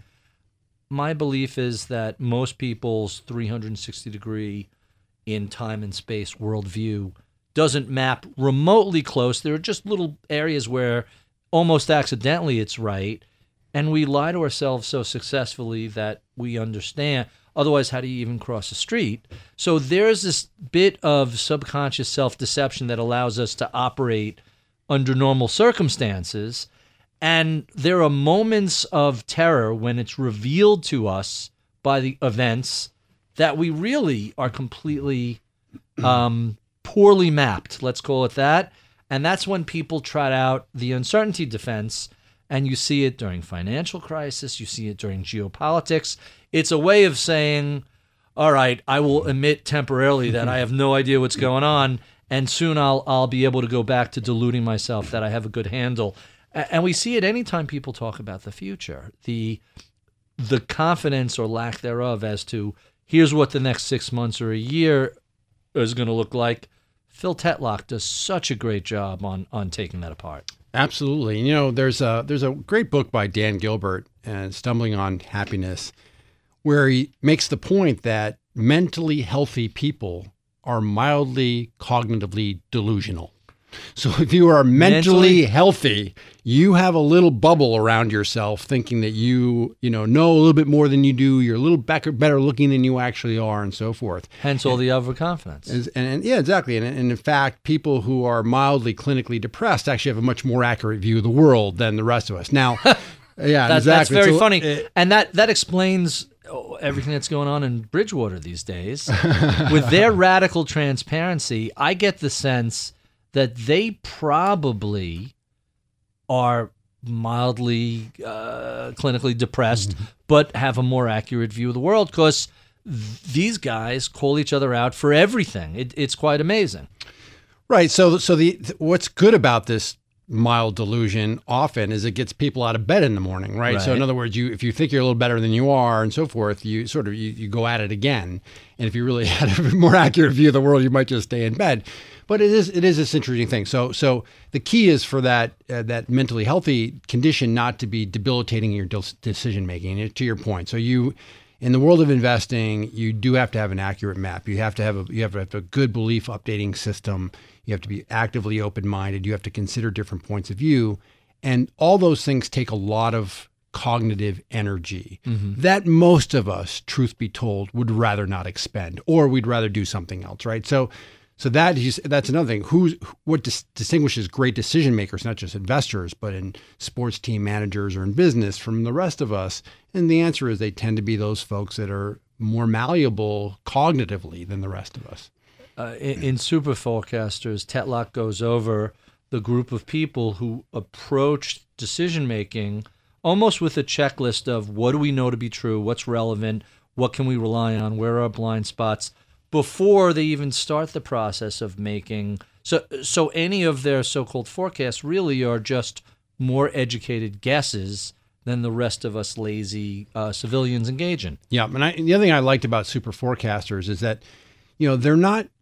My belief is that most people's three hundred sixty degree in time and space worldview doesn't map remotely close. There are just little areas where almost accidentally it's right, and we lie to ourselves so successfully that we understand. Otherwise, how do you even cross the street? So there's this bit of subconscious self-deception that allows us to operate under normal circumstances. And there are moments of terror when it's revealed to us by the events that we really are completely um, poorly mapped, let's call it that. And that's when people trot out the uncertainty defense. And you see it during financial crisis. You see it during geopolitics. It's a way of saying, all right, I will admit temporarily that I have no idea what's going on, and soon I'll I'll be able to go back to deluding myself that I have a good handle. And we see it anytime people talk about the future, the the confidence or lack thereof as to here's what the next six months or a year is going to look like. Phil Tetlock does such a great job on on taking that apart. Absolutely. You know, there's a there's a great book by Dan Gilbert, and Stumbling on Happiness, where he makes the point that mentally healthy people are mildly cognitively delusional. So if you are mentally, mentally healthy, you have a little bubble around yourself thinking that you, you know, know a little bit more than you do, you're a little better, better looking than you actually are, and so forth. Hence all and, the overconfidence. And, and, and yeah, exactly. And, and in fact, people who are mildly clinically depressed actually have a much more accurate view of the world than the rest of us. Now, yeah, that, exactly. That's very so, funny. Uh, and that, that explains everything that's going on in Bridgewater these days. With their radical transparency, I get the sense that they probably are mildly uh, clinically depressed, mm-hmm. but have a more accurate view of the world because th- these guys call each other out for everything. It, it's quite amazing. Right. So, so the what's good about this mild delusion often is it gets people out of bed in the morning, right? Right. So in other words, you if you think you're a little better than you are and so forth, you sort of you, you go at it again. And if you really had a more accurate view of the world, you might just stay in bed. But it is it is this interesting thing. So so the key is for that uh, that mentally healthy condition not to be debilitating your de- decision making. To your point, so you in the world of investing, you do have to have an accurate map. You have to have a you have to have a good belief updating system. You have to be actively open minded. You have to consider different points of view, and all those things take a lot of cognitive energy mm-hmm. that most of us, truth be told, would rather not expend, or we'd rather do something else, right? So. So that is, that's another thing. Who's what dis- distinguishes great decision makers, not just investors, but in sports team managers or in business from the rest of us? And the answer is they tend to be those folks that are more malleable cognitively than the rest of us. Uh, in, in Super Forecasters, Tetlock goes over the group of people who approach decision making almost with a checklist of what do we know to be true, what's relevant, what can we rely on, where are our blind spots, before they even start the process of making. So so any of their so-called forecasts really are just more educated guesses than the rest of us lazy uh, civilians engage in. Yeah, and I, the other thing I liked about super forecasters is that, you know, they're not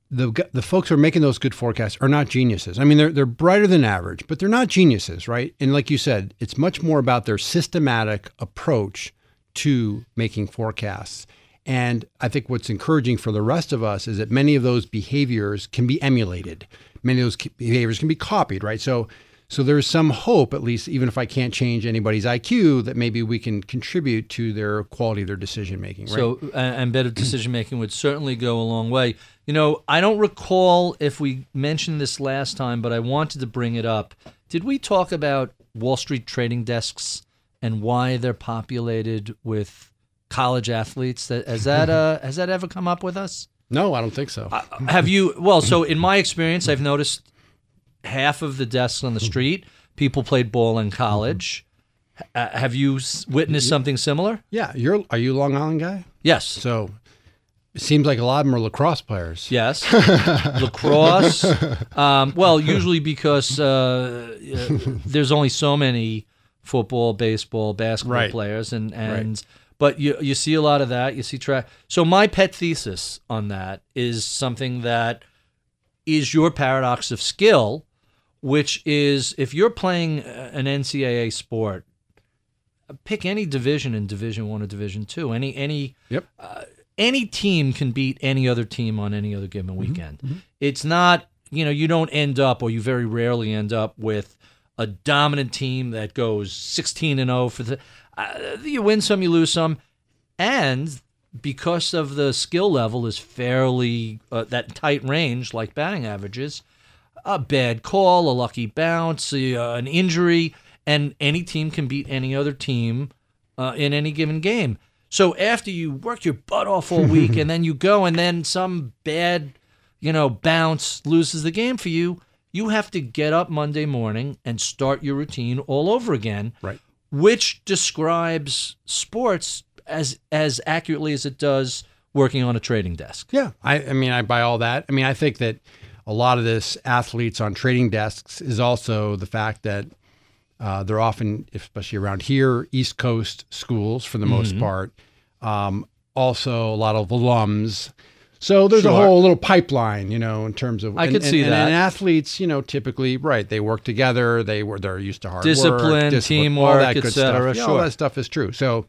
the the folks who are making those good forecasts are not geniuses. I mean, they're they're brighter than average, but they're not geniuses, right? And like you said, it's much more about their systematic approach to making forecasts. And I think what's encouraging for the rest of us is that many of those behaviors can be emulated. Many of those behaviors can be copied, right? So so there's some hope, at least, even if I can't change anybody's I Q, that maybe we can contribute to their quality of their decision making, right? So, uh, and better decision making would certainly go a long way. You know, I don't recall if we mentioned this last time, but I wanted to bring it up. Did we talk about Wall Street trading desks and why they're populated with college athletes? That has that uh, has that ever come up with us? No, I don't think so. Uh, have you? Well, so in my experience, I've noticed half of the desks on the street, people played ball in college. Uh, have you s- witnessed something similar? Yeah, you're are you a Long Island guy? Yes. So it seems like a lot of them are lacrosse players. Yes. Lacrosse. Um, well, usually because uh, uh, there's only so many football, baseball, basketball Right. players, and and Right. but you you see a lot of that. You see track. So my pet thesis on that is something that is your paradox of skill, which is if you're playing an N C double A sport, pick any division in Division One or Division Two. Any any Yep. uh, any team can beat any other team on any other given weekend. Mm-hmm. It's not, you know, you don't end up, or you very rarely end up with a dominant team that goes sixteen and oh for the. Uh, you win some, you lose some, and because of the skill level is fairly uh, that tight range, like batting averages, a bad call, a lucky bounce, uh, an injury, and any team can beat any other team uh, in any given game. So after you work your butt off all week and then you go and then some bad, you know, bounce loses the game for you, you have to get up Monday morning and start your routine all over again, Right. which describes sports as as accurately as it does working on a trading desk. Yeah, I, I mean, I buy all that. I mean, I think that a lot of this athletes on trading desks is also the fact that uh, they're often, especially around here, East Coast schools for the most Mm-hmm. part. Um, also, a lot of alums. So there's Sure. a whole little pipeline, you know, in terms of. I and, could and, see and, that. And athletes, you know, typically, right? They work together. They were they're used to hard Discipline, work, teamwork, all that et good cetera, stuff. Yeah, sure. all that stuff is true. So,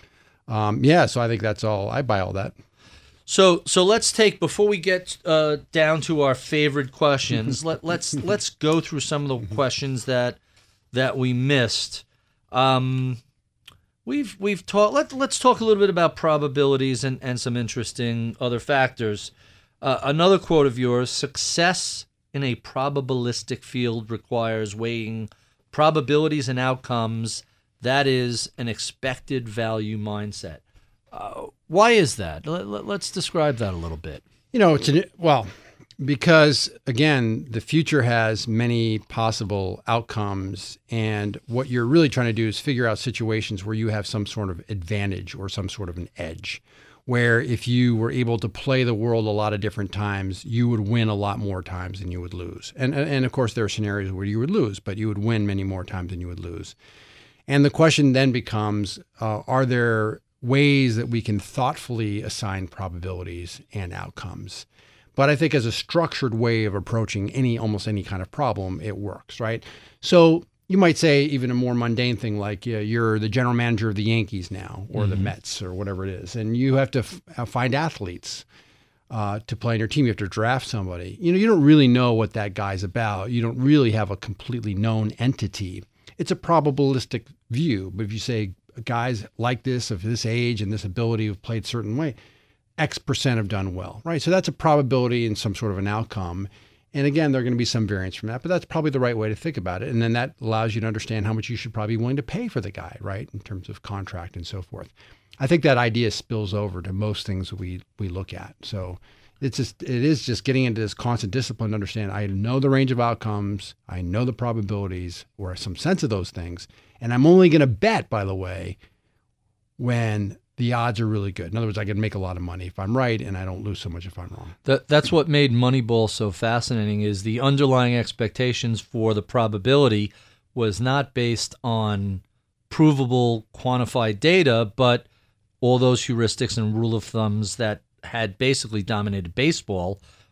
um, yeah. So I think that's all. I buy all that. So so let's take before we get uh, down to our favorite questions. let let's let's go through some of the questions that that we missed. Um, we've we've talked. Let let's talk a little bit about probabilities and, and some interesting other factors. Uh, another quote of yours: "Success in a probabilistic field requires weighing probabilities and outcomes. That is an expected value mindset." Uh, why is that? Let, let, let's describe that a little bit. You know, it's an, well, because again, the future has many possible outcomes, and what you're really trying to do is figure out situations where you have some sort of advantage or some sort of an edge, where if you were able to play the world a lot of different times, you would win a lot more times than you would lose. And and of course, there are scenarios where you would lose, but you would win many more times than you would lose. And the question then becomes, uh, are there ways that we can thoughtfully assign probabilities and outcomes? But I think as a structured way of approaching any almost any kind of problem, it works, right? So you might say even a more mundane thing like yeah, you're the general manager of the Yankees now, or mm-hmm. the Mets, or whatever it is, and you have to f- find athletes uh, to play in your team. You have to draft somebody. You know, you don't really know what that guy's about. You don't really have a completely known entity. It's a probabilistic view. But if you say guys like this of this age and this ability have played a certain way, X percent have done well, right? So that's a probability and some sort of an outcome. And again, there are going to be some variance from that, but that's probably the right way to think about it. And then that allows you to understand how much you should probably be willing to pay for the guy, right? In terms of contract and so forth. I think that idea spills over to most things we we look at. So it's just it is just getting into this constant discipline to understand I know the range of outcomes, I know the probabilities or some sense of those things. And I'm only going to bet, by the way, when the odds are really good. In other words, I can make a lot of money if I'm right, and I don't lose so much if I'm wrong. That, that's what made Moneyball so fascinating, is the underlying expectations for the probability was not based on provable, quantified data, but all those heuristics and rule of thumbs that had basically dominated baseball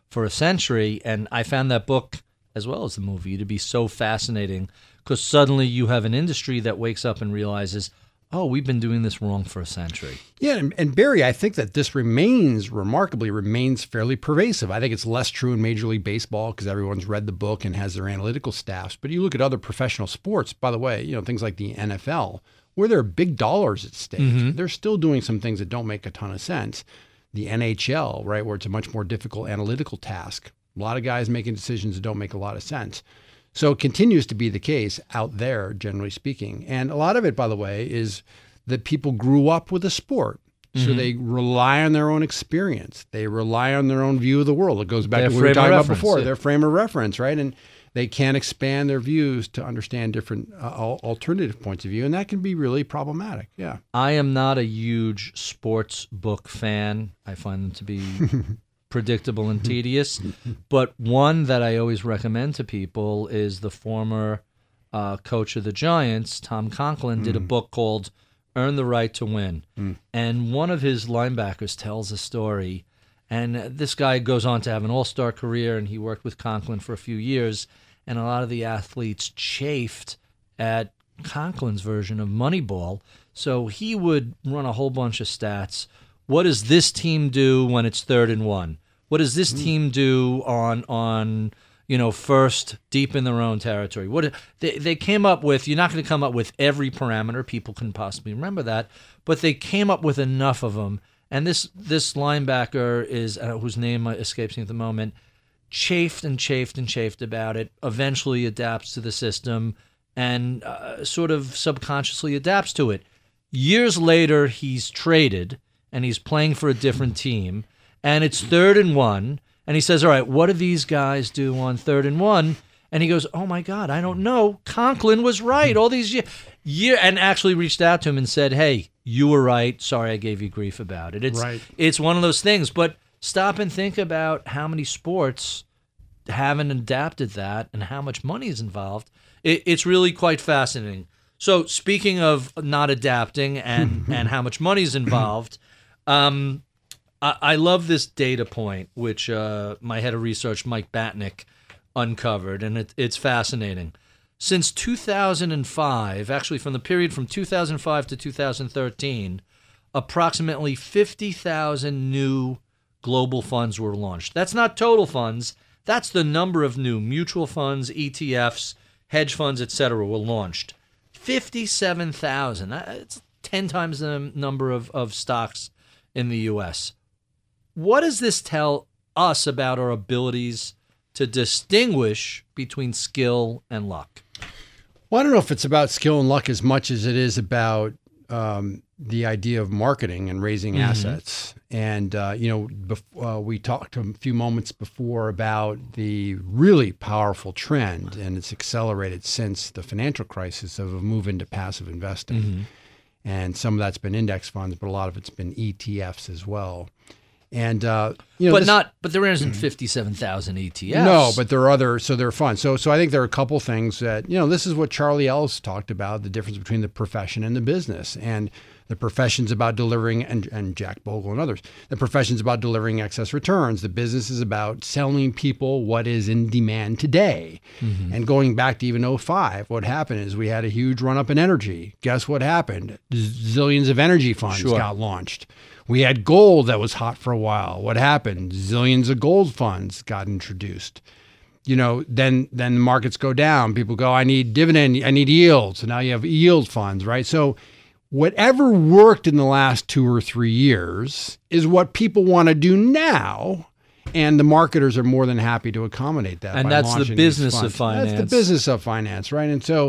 for a century. And I found that book, as well as the movie, to be so fascinating because suddenly you have an industry that wakes up and realizes, oh, we've been doing this wrong for a century. Yeah, and, and Barry, I think that this remains, remarkably, remains fairly pervasive. I think it's less true in Major League Baseball because everyone's read the book and has their analytical staffs. But you look at other professional sports, by the way, you know, things like the N F L, where there are big dollars at stake. Mm-hmm. They're still doing some things that don't make a ton of sense. The N H L, right, where it's a much more difficult analytical task. A lot of guys making decisions that don't make a lot of sense. So it continues to be the case out there, generally speaking. And a lot of it, by the way, is that people grew up with a sport. So mm-hmm. they rely on their own experience. They rely on their own view of the world. It goes back their to what we were talking about before, yeah. their frame of reference, right? And they can't expand their views to understand different uh, alternative points of view. And that can be really problematic. Yeah. I am not a huge sports book fan. I find them to be predictable and tedious. But one that I always recommend to people is the former uh, coach of the Giants, Tom Conklin, mm. did a book called Earn the Right to Win. Mm. And one of his linebackers tells a story. And this guy goes on to have an all-star career, and he worked with Conklin for a few years. And a lot of the athletes chafed at Conklin's version of Moneyball. So he would run a whole bunch of stats. What does this team do when it's third and one? What does this mm. team do on on you know first deep in their own territory? What they they came up with? You're not going to come up with every parameter. People can possibly remember that, but they came up with enough of them. And this this linebacker is uh, whose name escapes me at the moment. Chafed and chafed and chafed about it. Eventually adapts to the system and uh, sort of subconsciously adapts to it. Years later, he's traded and he's playing for a different team. And it's third and one. And he says, all right, what do these guys do on third and one? And he goes, oh, my God, I don't know. Conklin was right all these years. Year, and actually reached out to him and said, hey, you were right. Sorry I gave you grief about it. It's, right. It's one of those things. But stop and think about how many sports haven't adapted that and how much money is involved. It, it's really quite fascinating. So speaking of not adapting and, and how much money is involved, um, I, I love this data point, which uh, my head of research, Mike Batnick, uncovered, and it, it's fascinating. Since two thousand five, actually from the period from two thousand five to two thousand thirteen, approximately fifty thousand new global funds were launched. That's not total funds. That's the number of new mutual funds, E T Fs, hedge funds, et cetera were launched. fifty-seven thousand. It's ten times the number of, of stocks in the U S. What does this tell us about our abilities to distinguish between skill and luck? Well, I don't know if it's about skill and luck as much as it is about um, the idea of marketing and raising mm-hmm. assets. And, uh, you know, bef- uh, we talked a few moments before about the really powerful trend, and it's accelerated since the financial crisis, of a move into passive investing. Mm-hmm. And some of that's been index funds, but a lot of it's been E T Fs as well. And uh, you know, but this, not, but there isn't fifty-seven thousand E T Fs. No, but there are other, so they're fun. So, so I think there are a couple things that, you know, this is what Charlie Ellis talked about, the difference between the profession and the business. And the profession's about delivering, and, and Jack Bogle and others, the profession's about delivering excess returns. The business is about selling people what is in demand today. Mm-hmm. And going back to even oh five, what happened is we had a huge run up in energy. Guess what happened? Zillions of energy funds sure. got launched. We had gold that was hot for a while. What happened? Zillions of gold funds got introduced. You know, then then the markets go down. People go, I need dividend, I need yields. So now you have yield funds, right? So whatever worked in the last two or three years is what people want to do now. And the marketers are more than happy to accommodate that. And by that's the business of finance. That's the business of finance, right? And so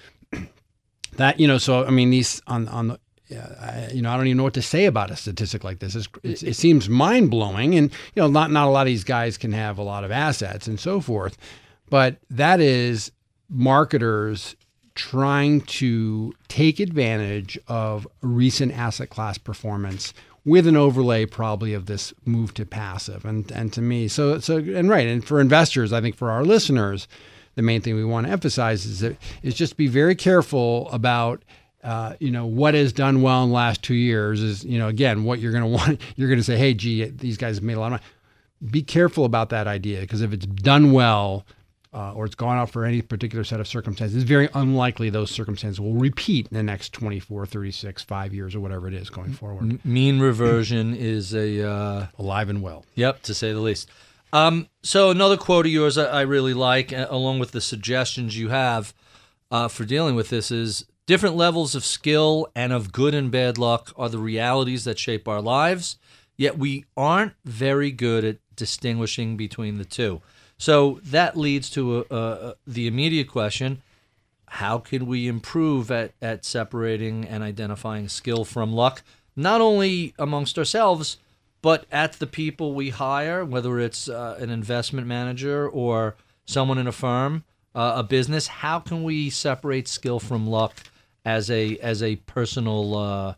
that, you know, so I mean, these on on the Yeah, I, you know, I don't even know what to say about a statistic like this. It's, it's, it seems mind blowing, and you know, not not a lot of these guys can have a lot of assets and so forth, but that is marketers trying to take advantage of recent asset class performance with an overlay probably of this move to passive. And and to me, so so and right, and for investors, I think for our listeners, the main thing we want to emphasize is that is just be very careful about. Uh, you know, what has done well in the last two years is, you know, again, what you're going to want, you're going to say, hey, gee, these guys have made a lot of money. be careful about that idea, because if it's done well, uh, or it's gone out for any particular set of circumstances, it's very unlikely those circumstances will repeat in the next twenty-four, thirty-six, five years, or whatever it is going forward. M- mean reversion is a... Uh, Alive and well. Yep, to say the least. Um, so another quote of yours I, I really like, uh, along with the suggestions you have uh, for dealing with this, is different levels of skill and of good and bad luck are the realities that shape our lives, yet we aren't very good at distinguishing between the two. So that leads to a, a, the immediate question: how can we improve at, at separating and identifying skill from luck, not only amongst ourselves, but at the people we hire, whether it's uh, an investment manager or someone in a firm, uh, a business? How can we separate skill from luck as a as a personal uh,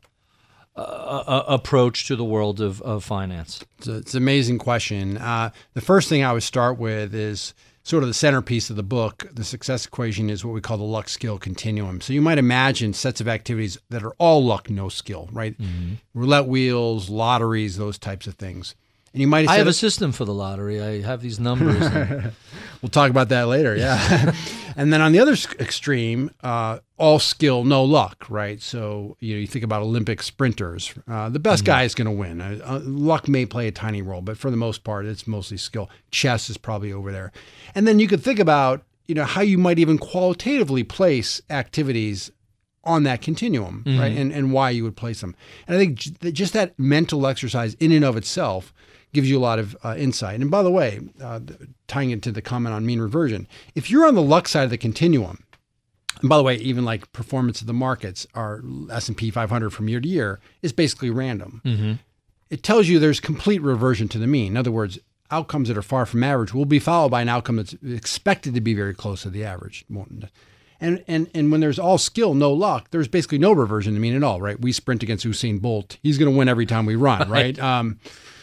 uh, approach to the world of, of finance? It's, a, it's an amazing question. Uh, the first thing I would start with is sort of the centerpiece of the book. The success equation is what we call the luck skill continuum. So you might imagine sets of activities that are all luck, no skill, right? Mm-hmm. Roulette wheels, lotteries, those types of things. And you might have I have a a system for the lottery. I have these numbers. And... We'll talk about that later, yeah. And then on the other extreme, uh, all skill, no luck, right? So you know, you think about Olympic sprinters. Uh, the best mm-hmm. guy is going to win. Uh, luck may play a tiny role, but for the most part, it's mostly skill. Chess is probably over there. And then you could think about, you know, how you might even qualitatively place activities on that continuum, mm-hmm. right? And and why you would place them. And I think j- just that mental exercise in and of itself gives you a lot of uh, insight. And by the way, uh, tying into the comment on mean reversion, if you're on the luck side of the continuum, and by the way, even like performance of the markets, our S and P five hundred from year to year is basically random. Mm-hmm. It tells you there's complete reversion to the mean. In other words, outcomes that are far from average will be followed by an outcome that's expected to be very close to the average. And and and when there's all skill, no luck, there's basically no reversion to the mean at all, right? We sprint against Usain Bolt. He's going to win every time we run, right? um,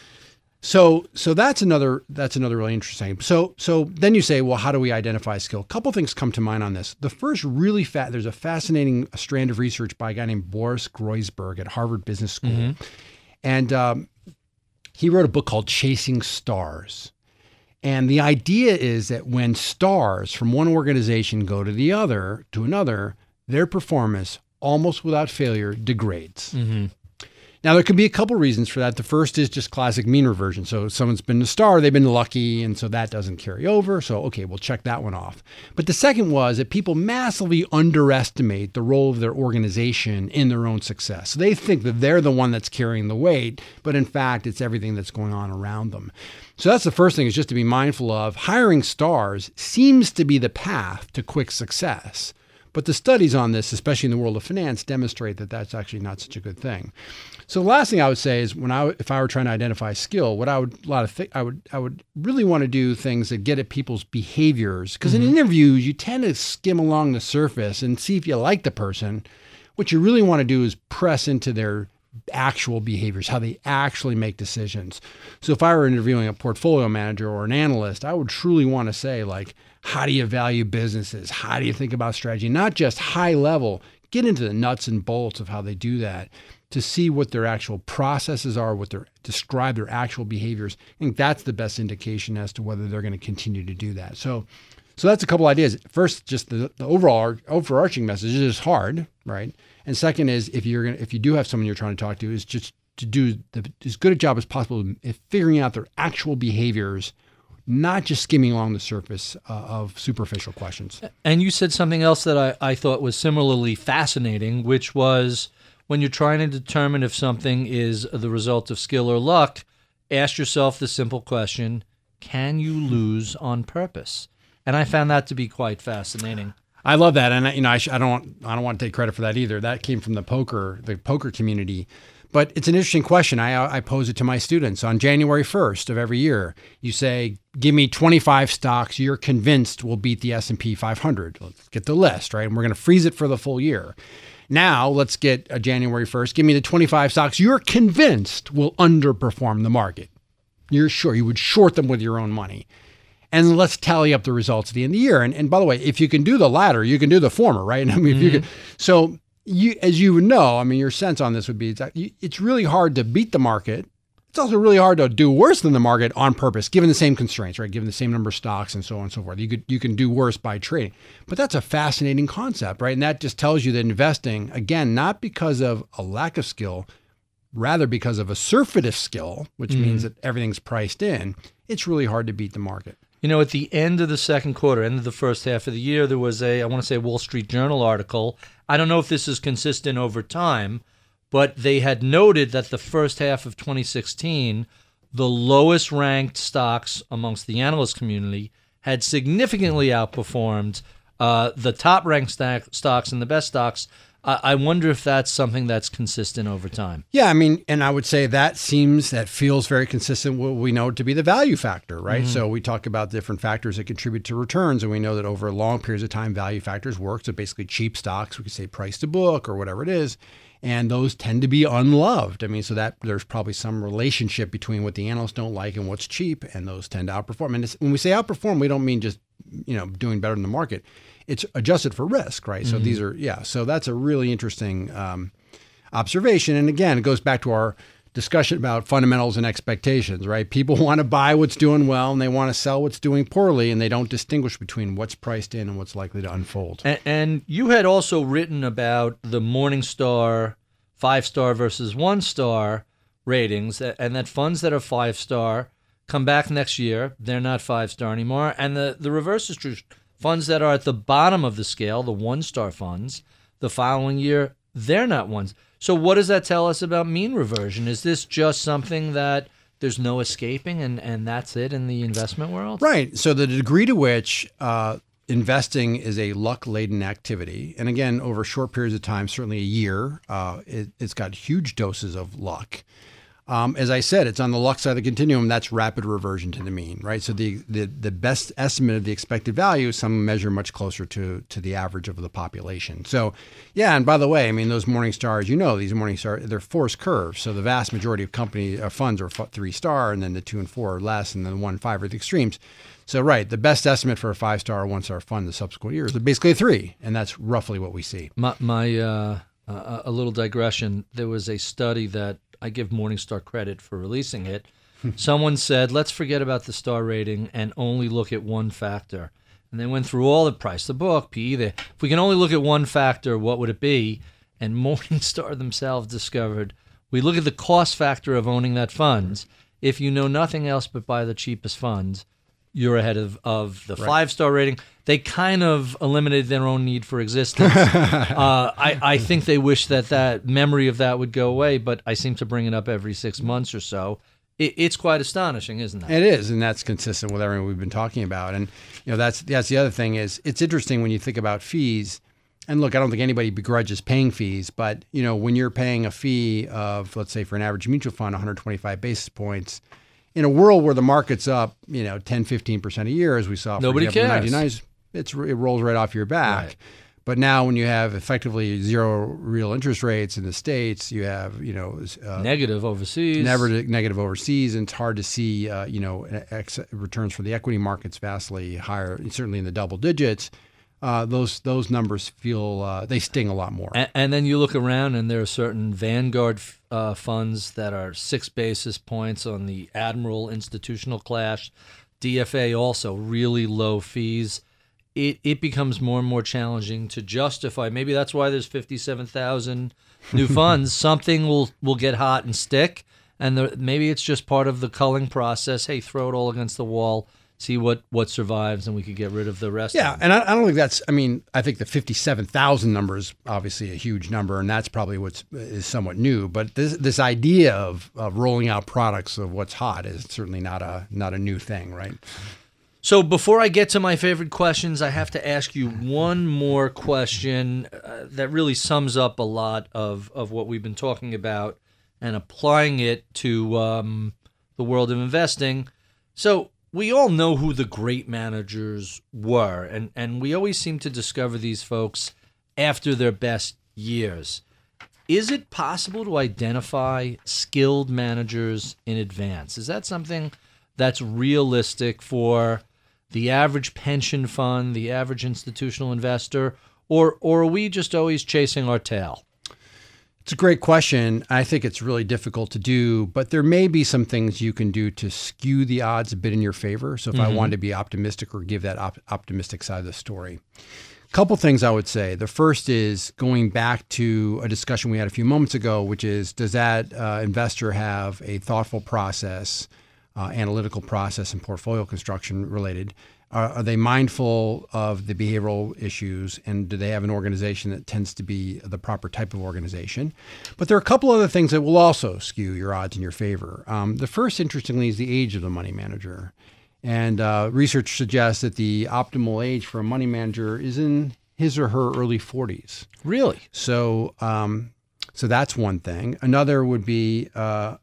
So, so that's another that's another really interesting. So, so then you say, well, how do we identify skill? A couple things come to mind on this. The first, really fat. There's a fascinating strand of research by a guy named Boris Groysberg at Harvard Business School, mm-hmm. and um, he wrote a book called Chasing Stars. And the idea is that when stars from one organization go to the other to another, their performance almost without failure degrades. Mm-hmm. Now, there could be a couple reasons for that. The first is just classic mean reversion. So someone's been a star, they've been lucky, and so that doesn't carry over. So, okay, we'll check that one off. But the second was that people massively underestimate the role of their organization in their own success. So they think that they're the one that's carrying the weight, but in fact, it's everything that's going on around them. So that's the first thing, is just to be mindful of. Hiring stars seems to be the path to quick success. But the studies on this, especially in the world of finance, demonstrate that that's actually not such a good thing. So the last thing I would say is, when I, if I were trying to identify skill, what I would, a lot of, th- I would, I would really want to do things that get at people's behaviors. Because mm-hmm. in interviews, you tend to skim along the surface and see if you like the person. What you really want to do is press into their actual behaviors, how they actually make decisions. So if I were interviewing a portfolio manager or an analyst, I would truly want to say, like, how do you value businesses? How do you think about strategy? Not just high level, get into the nuts and bolts of how they do that, to see what their actual processes are, what their describe their actual behaviors. I think that's the best indication as to whether they're going to continue to do that. So, so that's a couple ideas. First, just the, the overall overarching message is hard, right? And second is, if you're gonna, if you do have someone you're trying to talk to, is just to do the, as good a job as possible at figuring out their actual behaviors, not just skimming along the surface uh, of superficial questions. And you said something else that I, I thought was similarly fascinating, which was, when you're trying to determine if something is the result of skill or luck, ask yourself the simple question, can you lose on purpose? And I found that to be quite fascinating. I love that. And I, you know, I, sh- I don't want, I don't want to take credit for that either. That came from the poker, the poker community. But it's an interesting question. I, I pose it to my students. On January first of every year, you say, give me twenty-five stocks you're convinced will beat the S and P five hundred. Let's get the list, right? And we're going to freeze it for the full year. Now, let's get a January first. Give me the twenty-five stocks you're convinced will underperform the market. You're sure. You would short them with your own money. And let's tally up the results at the end of the year. And, and by the way, if you can do the latter, you can do the former, right? I mean, if mm-hmm. you can, so you, as you would know, I mean, your sense on this would be, it's really hard to beat the market It's also really hard to do worse than the market on purpose, given the same constraints, right? Given the same number of stocks and so on and so forth. You could you can do worse by trading. But that's a fascinating concept, right? And that just tells you that investing, again, not because of a lack of skill, rather because of a surfeitive skill, which mm-hmm. means that everything's priced in, it's really hard to beat the market. You know, at the end of the second quarter, end of the first half of the year, there was a, I want to say, Wall Street Journal article. I don't know if this is consistent over time, but they had noted that the first half of twenty sixteen, the lowest ranked stocks amongst the analyst community had significantly outperformed uh, the top ranked stack, stocks and the best stocks. Uh, I wonder if that's something that's consistent over time. Yeah, I mean, and I would say that seems, that feels very consistent with what we know to be the value factor, right? Mm-hmm. So we talk about different factors that contribute to returns, and we know that over long periods of time, value factors work. So basically cheap stocks, we could say price to book or whatever it is, and those tend to be unloved. I mean, so that there's probably some relationship between what the analysts don't like and what's cheap, and those tend to outperform. And it's, when we say outperform, we don't mean just, you know, doing better than the market. It's adjusted for risk, right? So mm-hmm. these are, yeah, so that's a really interesting um, observation. And again, it goes back to our discussion about fundamentals and expectations, right? People want to buy what's doing well and they want to sell what's doing poorly, and they don't distinguish between what's priced in and what's likely to unfold. And, and you had also written about the Morningstar five-star versus one-star ratings, and that funds that are five-star come back next year, they're not five-star anymore. And the, the reverse is true. Funds that are at the bottom of the scale, the one-star funds, the following year, they're not ones. So what does that tell us about mean reversion? Is this just something that there's no escaping and, and that's it in the investment world? Right. So the degree to which uh, investing is a luck-laden activity, and again, over short periods of time, certainly a year, uh, it, it's got huge doses of luck. Um, as I said, it's on the luck side of the continuum. That's rapid reversion to the mean, right? So the, the the best estimate of the expected value, some measure much closer to to the average of the population. So, yeah. And by the way, I mean those Morningstars, you know, these Morningstar, they're forced curves. So the vast majority of company uh, funds are three star, and then the two and four are less, and then one and five are the extremes. So right, the best estimate for a five star or one star fund the subsequent years is basically a three, and that's roughly what we see. My, my uh, uh, a little digression. There was a study that I give Morningstar credit for releasing it. Someone said, let's forget about the star rating and only look at one factor. And they went through all the price, the book, P E. The, if we can only look at one factor, what would it be? And Morningstar themselves discovered, we look at the cost factor of owning that fund. If you know nothing else but buy the cheapest funds, you're ahead of, of the right. five-star rating. They kind of eliminated their own need for existence. uh, I, I think they wish that that memory of that would go away, but I seem to bring it up every six months or so. It, it's quite astonishing, isn't that? It is, and that's consistent with everything we've been talking about. And you know, that's that's the other thing is it's interesting when you think about fees. And look, I don't think anybody begrudges paying fees, but you know, when you're paying a fee of, let's say, for an average mutual fund, one hundred twenty-five basis points. In a world where the market's up, you know, ten, fifteen percent a year, as we saw, for Nobody example, cares. the ninety-nines, it's, it rolls right off your back. Right. But now when you have effectively zero real interest rates in the States, you have, you know, uh, negative overseas. Never negative overseas, and it's hard to see, uh, you know, ex- returns for the equity markets vastly higher, certainly in the double digits. Uh, those those numbers feel, uh, they sting a lot more. And, and then you look around and there are certain Vanguard uh, funds that are six basis points on the Admiral institutional class. D F A also really low fees. It it becomes more and more challenging to justify. Maybe that's why there's fifty-seven thousand new funds. Something will, will get hot and stick, and the, maybe it's just part of the culling process. Hey, throw it all against the wall. See what, what survives, and we could get rid of the rest. Yeah, of and I, I don't think that's. I mean, I think the fifty-seven thousand number is obviously a huge number, and that's probably what's is somewhat new. But this this idea of, of rolling out products of what's hot is certainly not a not a new thing, right? So before I get to my favorite questions, I have to ask you one more question uh, that really sums up a lot of, of what we've been talking about and applying it to um, the world of investing. So we all know who the great managers were, and, and we always seem to discover these folks after their best years. Is it possible to identify skilled managers in advance? Is that something that's realistic for the average pension fund, the average institutional investor, or or are we just always chasing our tail? It's a great question. I think it's really difficult to do, but there may be some things you can do to skew the odds a bit in your favor. So if mm-hmm. I wanted to be optimistic or give that op- optimistic side of the story. A couple things I would say. The first is going back to a discussion we had a few moments ago, which is, does that uh, investor have a thoughtful process, uh, analytical process, and portfolio construction related? Are, are they mindful of the behavioral issues, and do they have an organization that tends to be the proper type of organization? But there are a couple other things that will also skew your odds in your favor. Um, the first, interestingly, is the age of the money manager. And uh, research suggests that the optimal age for a money manager is in his or her early forties. Really? So, um, so that's one thing. Another would be uh,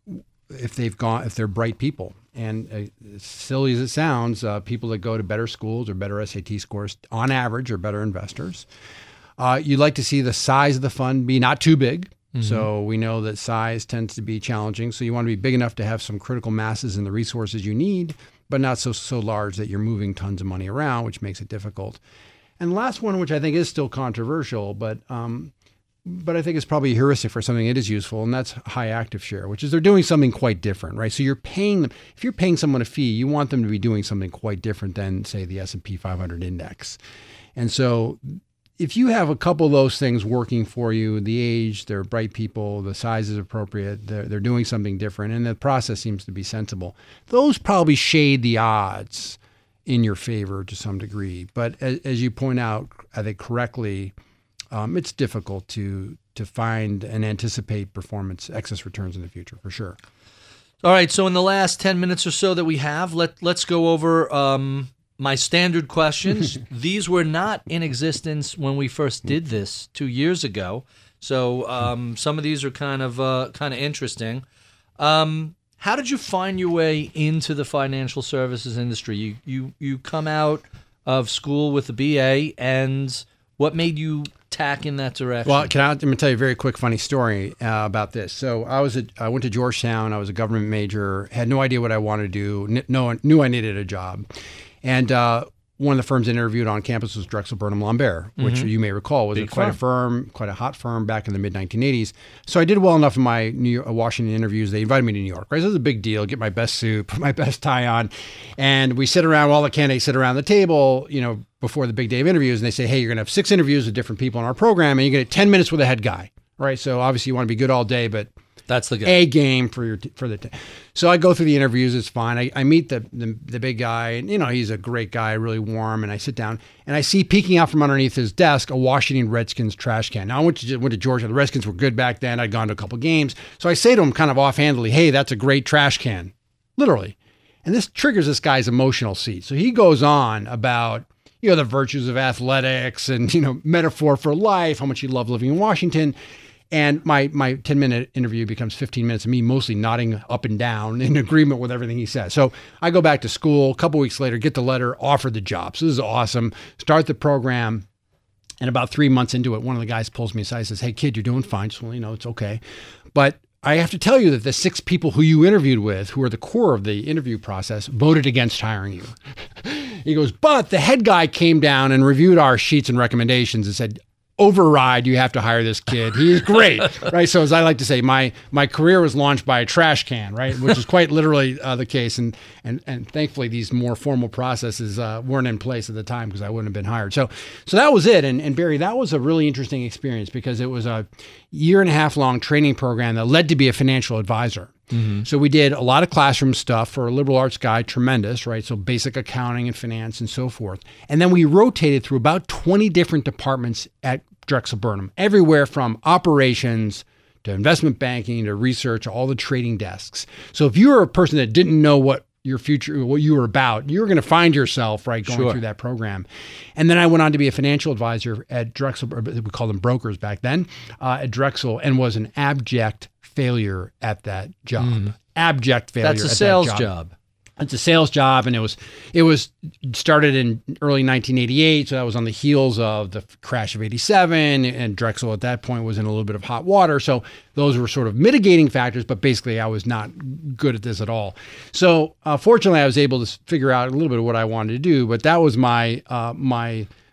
if they've gone, if they're bright people. And uh, as silly as it sounds, uh, people that go to better schools or better S A T scores, on average, are better investors. Uh, you'd like to see the size of the fund be not too big. Mm-hmm. So we know that size tends to be challenging. So you want to be big enough to have some critical masses and the resources you need, but not so so large that you're moving tons of money around, which makes it difficult. And the last one, which I think is still controversial, but um, but I think it's probably a heuristic for something that is useful, and that's high active share, which is they're doing something quite different, right? So you're paying them, if you're paying someone a fee, you want them to be doing something quite different than, say, the S and P five hundred index. And so if you have a couple of those things working for you, the age, they're bright people, the size is appropriate, they're, they're doing something different, and the process seems to be sensible, those probably shade the odds in your favor to some degree. But as, as you point out, I think correctly, Um, it's difficult to to find and anticipate performance excess returns in the future, for sure. All right, so in the last ten minutes or so that we have, let, let's go over um, my standard questions. These were not in existence when we first did this two years ago, so um, some of these are kind of uh, kind of interesting. Um, how did you find your way into the financial services industry? You you you come out of school with a B A, and what made you tack in that direction? Well, can I, I'm going to tell you a very quick, funny story uh, about this. So I was, a, I went to Georgetown. I was a government major. Had no idea what I wanted to do. No one knew I needed a job, and uh, one of the firms I interviewed on campus was Drexel Burnham Lambert, which mm-hmm. you may recall was a, quite firm. a firm, quite a hot firm back in the mid nineteen eighties. So I did well enough in my New York, Washington interviews. They invited me to New York. Right, so this is a big deal. Get my best suit, put my best tie on, and we sit around. All the candidates sit around the table, you know, before the big day of interviews, and they say, "Hey, you're going to have six interviews with different people in our program, and you're going to get ten minutes with a head guy." Right. So obviously you want to be good all day, but that's the guy. A game for your for the. T- so I go through the interviews. It's fine. I, I meet the, the the big guy, and you know he's a great guy, really warm. And I sit down, and I see peeking out from underneath his desk a Washington Redskins trash can. Now I went to went to Georgia. The Redskins were good back then. I'd gone to a couple games, so I say to him kind of offhandedly, "Hey, that's a great trash can," literally. And this triggers this guy's emotional seat. So he goes on about, you know, the virtues of athletics and, you know, metaphor for life, how much you love living in Washington. And my my ten-minute interview becomes fifteen minutes of me mostly nodding up and down in agreement with everything he says. So I go back to school. A couple weeks later, get the letter, offer the job. So this is awesome. Start the program. And about three months into it, one of the guys pulls me aside and says, "Hey, kid, you're doing fine. Just want you know it's okay. But I have to tell you that the six people who you interviewed with, who are the core of the interview process, voted against hiring you." He goes, "But the head guy came down and reviewed our sheets and recommendations and said, override, you have to hire this kid. He's great." Right. So as I like to say, my my career was launched by a trash can, right? Which is quite literally uh, the case. And and and thankfully these more formal processes uh, weren't in place at the time because I wouldn't have been hired. So so that was it. And and Barry, that was a really interesting experience because it was a year and a half long training program that led to be a financial advisor. Mm-hmm. So we did a lot of classroom stuff for a liberal arts guy, tremendous, right? So basic accounting and finance and so forth. And then we rotated through about twenty different departments at Drexel Burnham, everywhere from operations to investment banking to research, all the trading desks. So if you were a person that didn't know what your future, what you were about, you were going to find yourself, right, going sure. through that program. And then I went on to be a financial advisor at Drexel, we called them brokers back then, uh, at Drexel, and was an abject failure at that job. Mm. Abject failure. That's a at sales that job. job. It's a sales job, and it was it was started in early nineteen eighty-eight, so that was on the heels of the crash of eighty-seven, and Drexel at that point was in a little bit of hot water, so those were sort of mitigating factors, but basically I was not good at this at all. So uh, fortunately, I was able to figure out a little bit of what I wanted to do, but that was my uh, my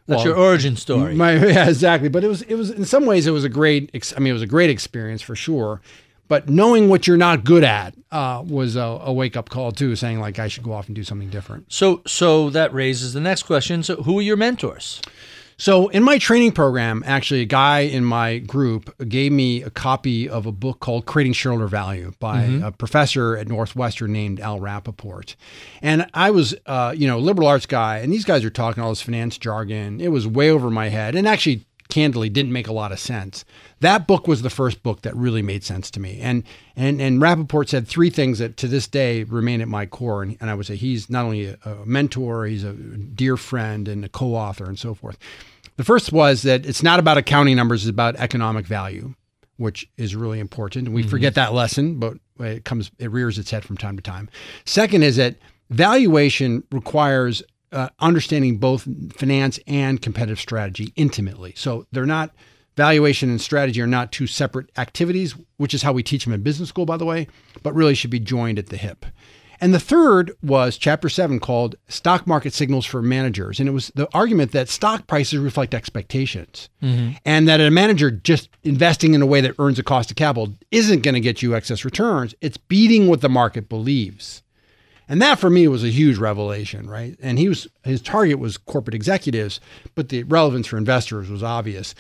That's well, your origin story. My, yeah, exactly. But it was, it was in some ways, it was a great, ex- I mean, it was a great experience for sure. But knowing what you're not good at uh, was a, a wake-up call too, saying like I should go off and do something different. So, so that raises the next question. So, who are your mentors? So in my training program, actually, a guy in my group gave me a copy of a book called Creating Shareholder Value by mm-hmm. a professor at Northwestern named Al Rappaport. And I was, uh, you know, a liberal arts guy, and these guys are talking all this finance jargon. It was way over my head, and actually, candidly, didn't make a lot of sense. That book was the first book that really made sense to me. And and and Rappaport said three things that to this day remain at my core. And, and I would say he's not only a, a mentor, he's a dear friend and a co-author and so forth. The first was that it's not about accounting numbers, it's about economic value, which is really important. And we mm-hmm. forget that lesson, but it comes, it rears its head from time to time. Second is that valuation requires uh, understanding both finance and competitive strategy intimately. So they're not, valuation and strategy are not two separate activities, which is how we teach them in business school, by the way, but really should be joined at the hip. And the third was chapter seven called Stock Market Signals for Managers. And it was the argument that stock prices reflect expectations mm-hmm. and that a manager just investing in a way that earns a cost of capital isn't going to get you excess returns. It's beating what the market believes. And that for me was a huge revelation, right? And he was his target was corporate executives, but the relevance for investors was obvious.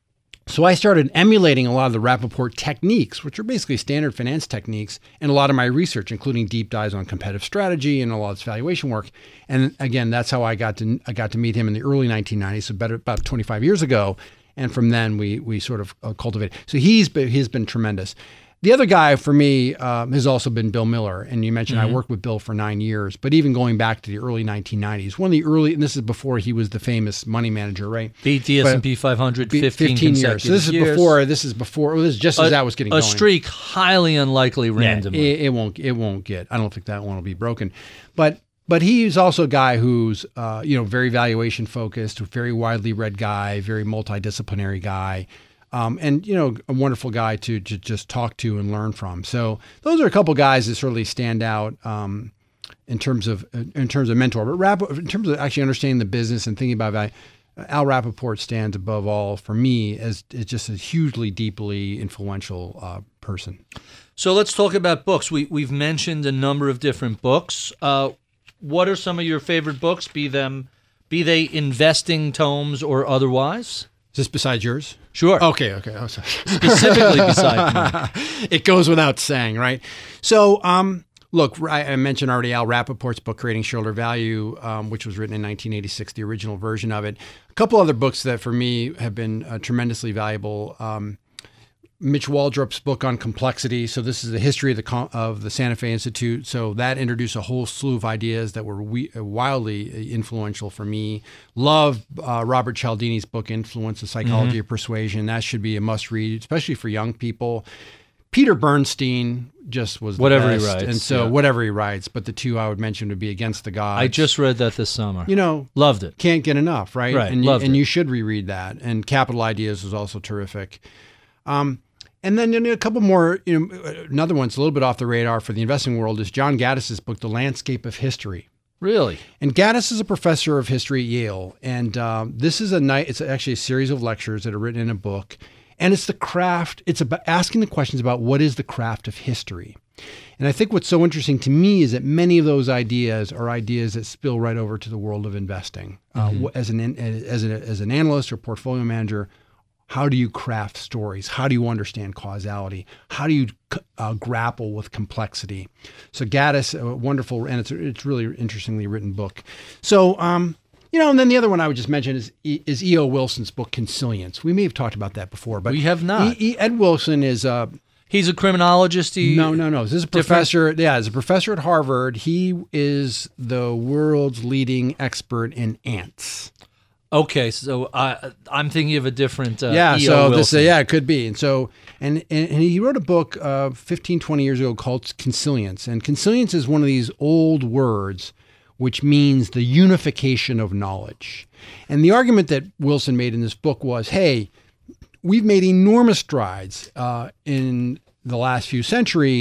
So I started emulating a lot of the Rappaport techniques, which are basically standard finance techniques, in a lot of my research, including deep dives on competitive strategy and a lot of its valuation work. And again, that's how I got to I got to meet him in the early nineteen nineties, so better, about twenty-five years ago. And from then, we we sort of uh, cultivated. So he's been, he's been tremendous. The other guy for me um, has also been Bill Miller. And you mentioned mm-hmm. I worked with Bill for nine years, but even going back to the early nineteen nineties, one of the early, and this is before he was the famous money manager, right? Beat the S and P five hundred fifteen, fifteen years. So this is years. before, this is before, this is just as a, that was getting a going. A streak highly unlikely randomly. Yeah, it, it won't, it won't get, I don't think that one will be broken. But But he's also a guy who's, uh, you know, very valuation focused, very widely read guy, very multidisciplinary guy. Um, and, you know, a wonderful guy to, to just talk to and learn from. So those are a couple guys that certainly stand out um, in terms of in terms of mentor. But Rapp, in terms of actually understanding the business and thinking about value, Al Rappaport stands above all for me as it's just a hugely, deeply influential uh, person. So let's talk about books. We, we've mentioned a number of different books. Uh, what are some of your favorite books, be them, be they investing tomes or otherwise? Is this besides yours? Sure. Okay, okay. Oh, sorry. Specifically beside me. It goes without saying, right? So, um, look, I, I mentioned already Al Rappaport's book, Creating Shareholder Value, um, which was written in nineteen eighty-six, the original version of it. A couple other books that for me have been uh, tremendously valuable. Um, Mitch Waldrop's book on complexity. So this is the history of the of the Santa Fe Institute. So that introduced a whole slew of ideas that were we, wildly influential for me. Love uh, Robert Cialdini's book, Influence: The Psychology mm-hmm. of Persuasion. That should be a must read, especially for young people. Peter Bernstein just was the whatever best. he writes, and so yeah. whatever he writes. But the two I would mention would be Against the Gods. I just read that this summer. You know, loved it. Can't get enough, right? Right, and you, loved and it. you should reread that. And Capital Ideas was also terrific. Um, And then you know, a couple more, you know, another one's a little bit off the radar for the investing world is John Gaddis's book, The Landscape of History. Really? And Gaddis is a professor of history at Yale. And um, this is a night, it's actually a series of lectures that are written in a book. And it's the craft, it's about asking the questions about what is the craft of history. And I think what's so interesting to me is that many of those ideas are ideas that spill right over to the world of investing. Mm-hmm. Uh, as an as an as an analyst or portfolio manager, how do you craft stories? How do you understand causality? How do you uh, grapple with complexity? So Gaddis, a wonderful, and it's it's really interestingly written book. So, um, you know, and then the other one I would just mention is is E O Wilson's book, Consilience. We may have talked about that before, but we have not. E, e, Ed Wilson is a... He's a criminologist. He, no, no, no. This is a professor. Different? Yeah, as a professor at Harvard. He is the world's leading expert in ants. Okay, so I, I'm thinking of a different uh, yeah. E O So Wilson. this, uh, yeah, it could be. And so, and and, and he wrote a book uh, fifteen, twenty years ago called Consilience. And consilience is one of these old words, which means the unification of knowledge. And the argument that Wilson made in this book was, hey, we've made enormous strides uh, in the last few centuries,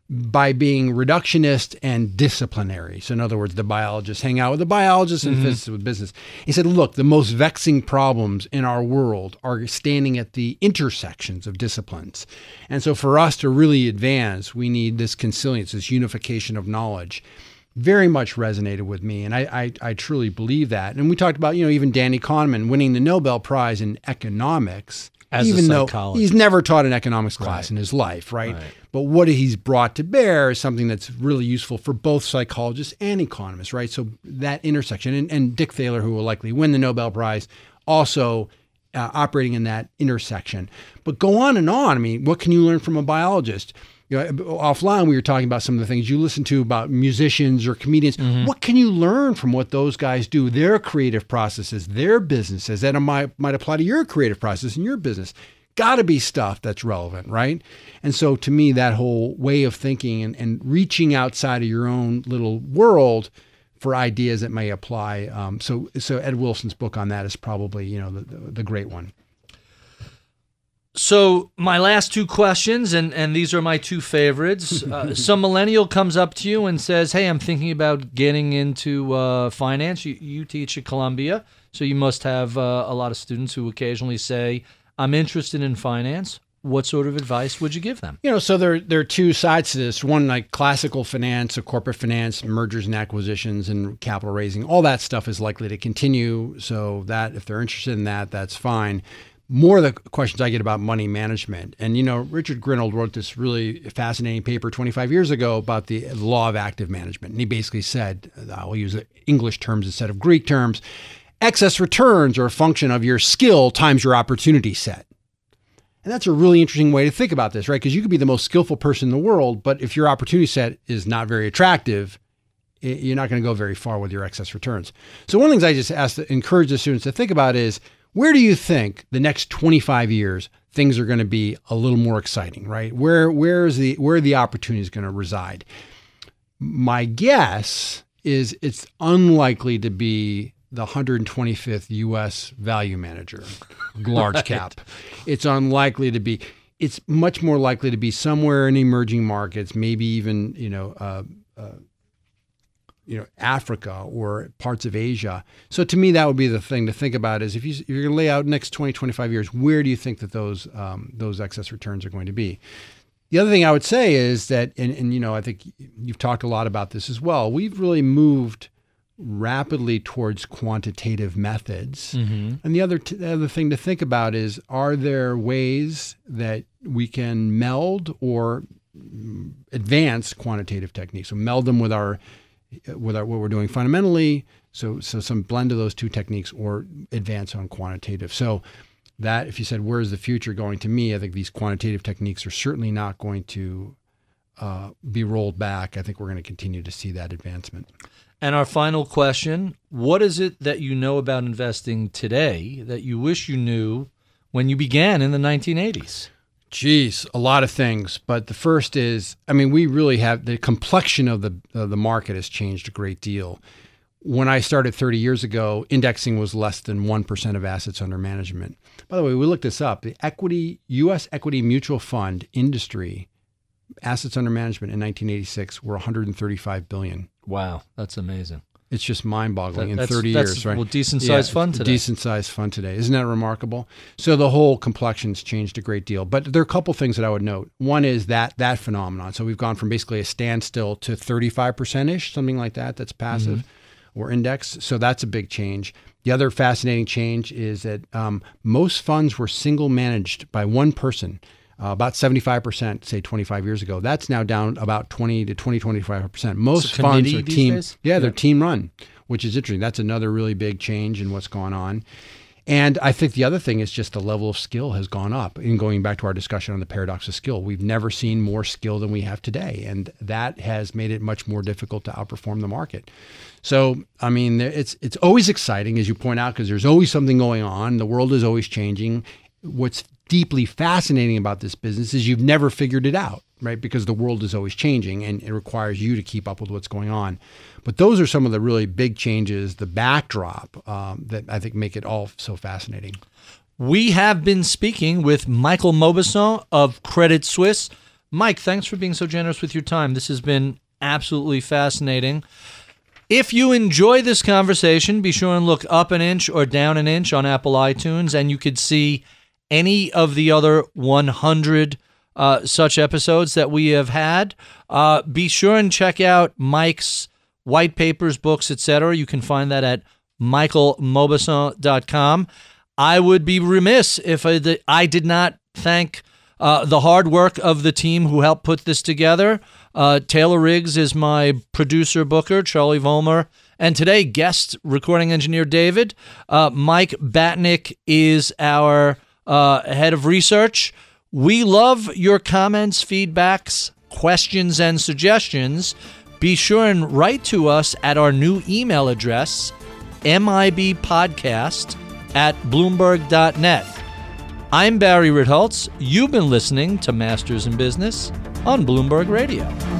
by being reductionist and disciplinary. So in other words, the biologists hang out with the biologists and mm-hmm. physicists with business. He said, look, the most vexing problems in our world are standing at the intersections of disciplines. And so for us to really advance, we need this consilience, this unification of knowledge. Very much resonated with me. And I, I, I truly believe that. And we talked about, you know, even Danny Kahneman winning the Nobel Prize in economics. As even a though psychologist. He's never taught an economics class Right. in his life, right? Right. But what he's brought to bear is something that's really useful for both psychologists and economists, right? So that intersection, and, and Dick Thaler, who will likely win the Nobel Prize, also uh, operating in that intersection. But go on and on. I mean, what can you learn from a biologist? You know, offline, we were talking about some of the things you listen to about musicians or comedians. Mm-hmm. What can you learn from what those guys do, their creative processes, their businesses that might, might apply to your creative process and your business? Got to be stuff that's relevant, right? And so to me, that whole way of thinking and, and reaching outside of your own little world for ideas that may apply. Um, so so Ed Wilson's book on that is probably, you know, the, the, the great one. So my last two questions, and, and these are my two favorites. Uh, some millennial comes up to you and says, hey, I'm thinking about getting into uh, finance. You, you teach at Columbia, so you must have uh, a lot of students who occasionally say, I'm interested in finance. What sort of advice would you give them? You know, so there, there are two sides to this. One, like classical finance, so corporate finance, mergers and acquisitions and capital raising, all that stuff is likely to continue. So that if they're interested in that, that's fine. More of the questions I get about money management. And, you know, Richard Grinold wrote this really fascinating paper twenty-five years ago about the law of active management. And he basically said, I'll use English terms instead of Greek terms, excess returns are a function of your skill times your opportunity set. And that's a really interesting way to think about this, right? Because you could be the most skillful person in the world, but if your opportunity set is not very attractive, you're not going to go very far with your excess returns. So one of the things I just ask to encourage the students to think about is, where do you think the next twenty-five years things are going to be a little more exciting, right? Where where is the where are the opportunities going to reside? My guess is it's unlikely to be the one hundred twenty-fifth U S value manager, large right. cap. It's unlikely to be. It's much more likely to be somewhere in emerging markets, maybe even you know. Uh, uh, you know, Africa or parts of Asia. So to me, that would be the thing to think about is if, you, if you're going to lay out next twenty, twenty-five years, where do you think that those um, those excess returns are going to be? The other thing I would say is that, and, and you know, I think you've talked a lot about this as well, we've really moved rapidly towards quantitative methods. Mm-hmm. And the other, t- the other thing to think about is, are there ways that we can meld or advance quantitative techniques? So meld them with our with our, what we're doing fundamentally, so so some blend of those two techniques, or advance on quantitative. So that, if you said, where's the future going, to me, I think these quantitative techniques are certainly not going to uh, be rolled back. I think we're going to continue to see that advancement. And our final question, what is it that you know about investing today that you wish you knew when you began in the nineteen eighties? Geez, a lot of things. But the first is, I mean, we really have, the complexion of the of the market has changed a great deal. When I started thirty years ago, indexing was less than one percent of assets under management. By the way, we looked this up. The equity, U S equity mutual fund industry, assets under management in nineteen eighty-six were one hundred thirty-five billion dollars. Wow, that's amazing. It's just mind-boggling that, in thirty that's, years, right? Well, decent-sized yeah, fund today. Decent-sized fund today. Isn't that remarkable? So the whole complexion's changed a great deal. But there are a couple things that I would note. One is that that phenomenon. So we've gone from basically a standstill to thirty-five percent-ish, something like that, that's passive mm-hmm. or index. So that's a big change. The other fascinating change is that um, most funds were single-managed by one person. Uh, about seventy-five percent, say twenty-five years ago. That's now down about twenty to twenty, twenty-five percent. Most so funds are team, days? yeah, they're yeah. team run, which is interesting. That's another really big change in what's going on. And I think the other thing is just the level of skill has gone up. And going back to our discussion on the paradox of skill, we've never seen more skill than we have today. And that has made it much more difficult to outperform the market. So, I mean, it's it's always exciting, as you point out, because there's always something going on. The world is always changing. What's deeply fascinating about this business is you've never figured it out, right? Because the world is always changing and it requires you to keep up with what's going on. But those are some of the really big changes, the backdrop um, that I think make it all so fascinating. We have been speaking with Michael Mauboussin of Credit Suisse. Mike, thanks for being so generous with your time. This has been absolutely fascinating. If you enjoy this conversation, be sure and look up an inch or down an inch on Apple iTunes, and you could see any of the other one hundred uh, such episodes that we have had. Uh, be sure and check out Mike's white papers, books, et cetera. You can find that at michael mauboussin dot com. I would be remiss if I, the, I did not thank uh, the hard work of the team who helped put this together. Uh, Taylor Riggs is my producer booker, Charlie Vollmer, and today guest recording engineer David. Uh, Mike Batnick is our uh, head of research. We love your comments, feedbacks, questions, and suggestions. Be sure and write to us at our new email address, mibpodcast at bloomberg dot net. I'm Barry Ritholtz. You've been listening to Masters in Business on Bloomberg Radio.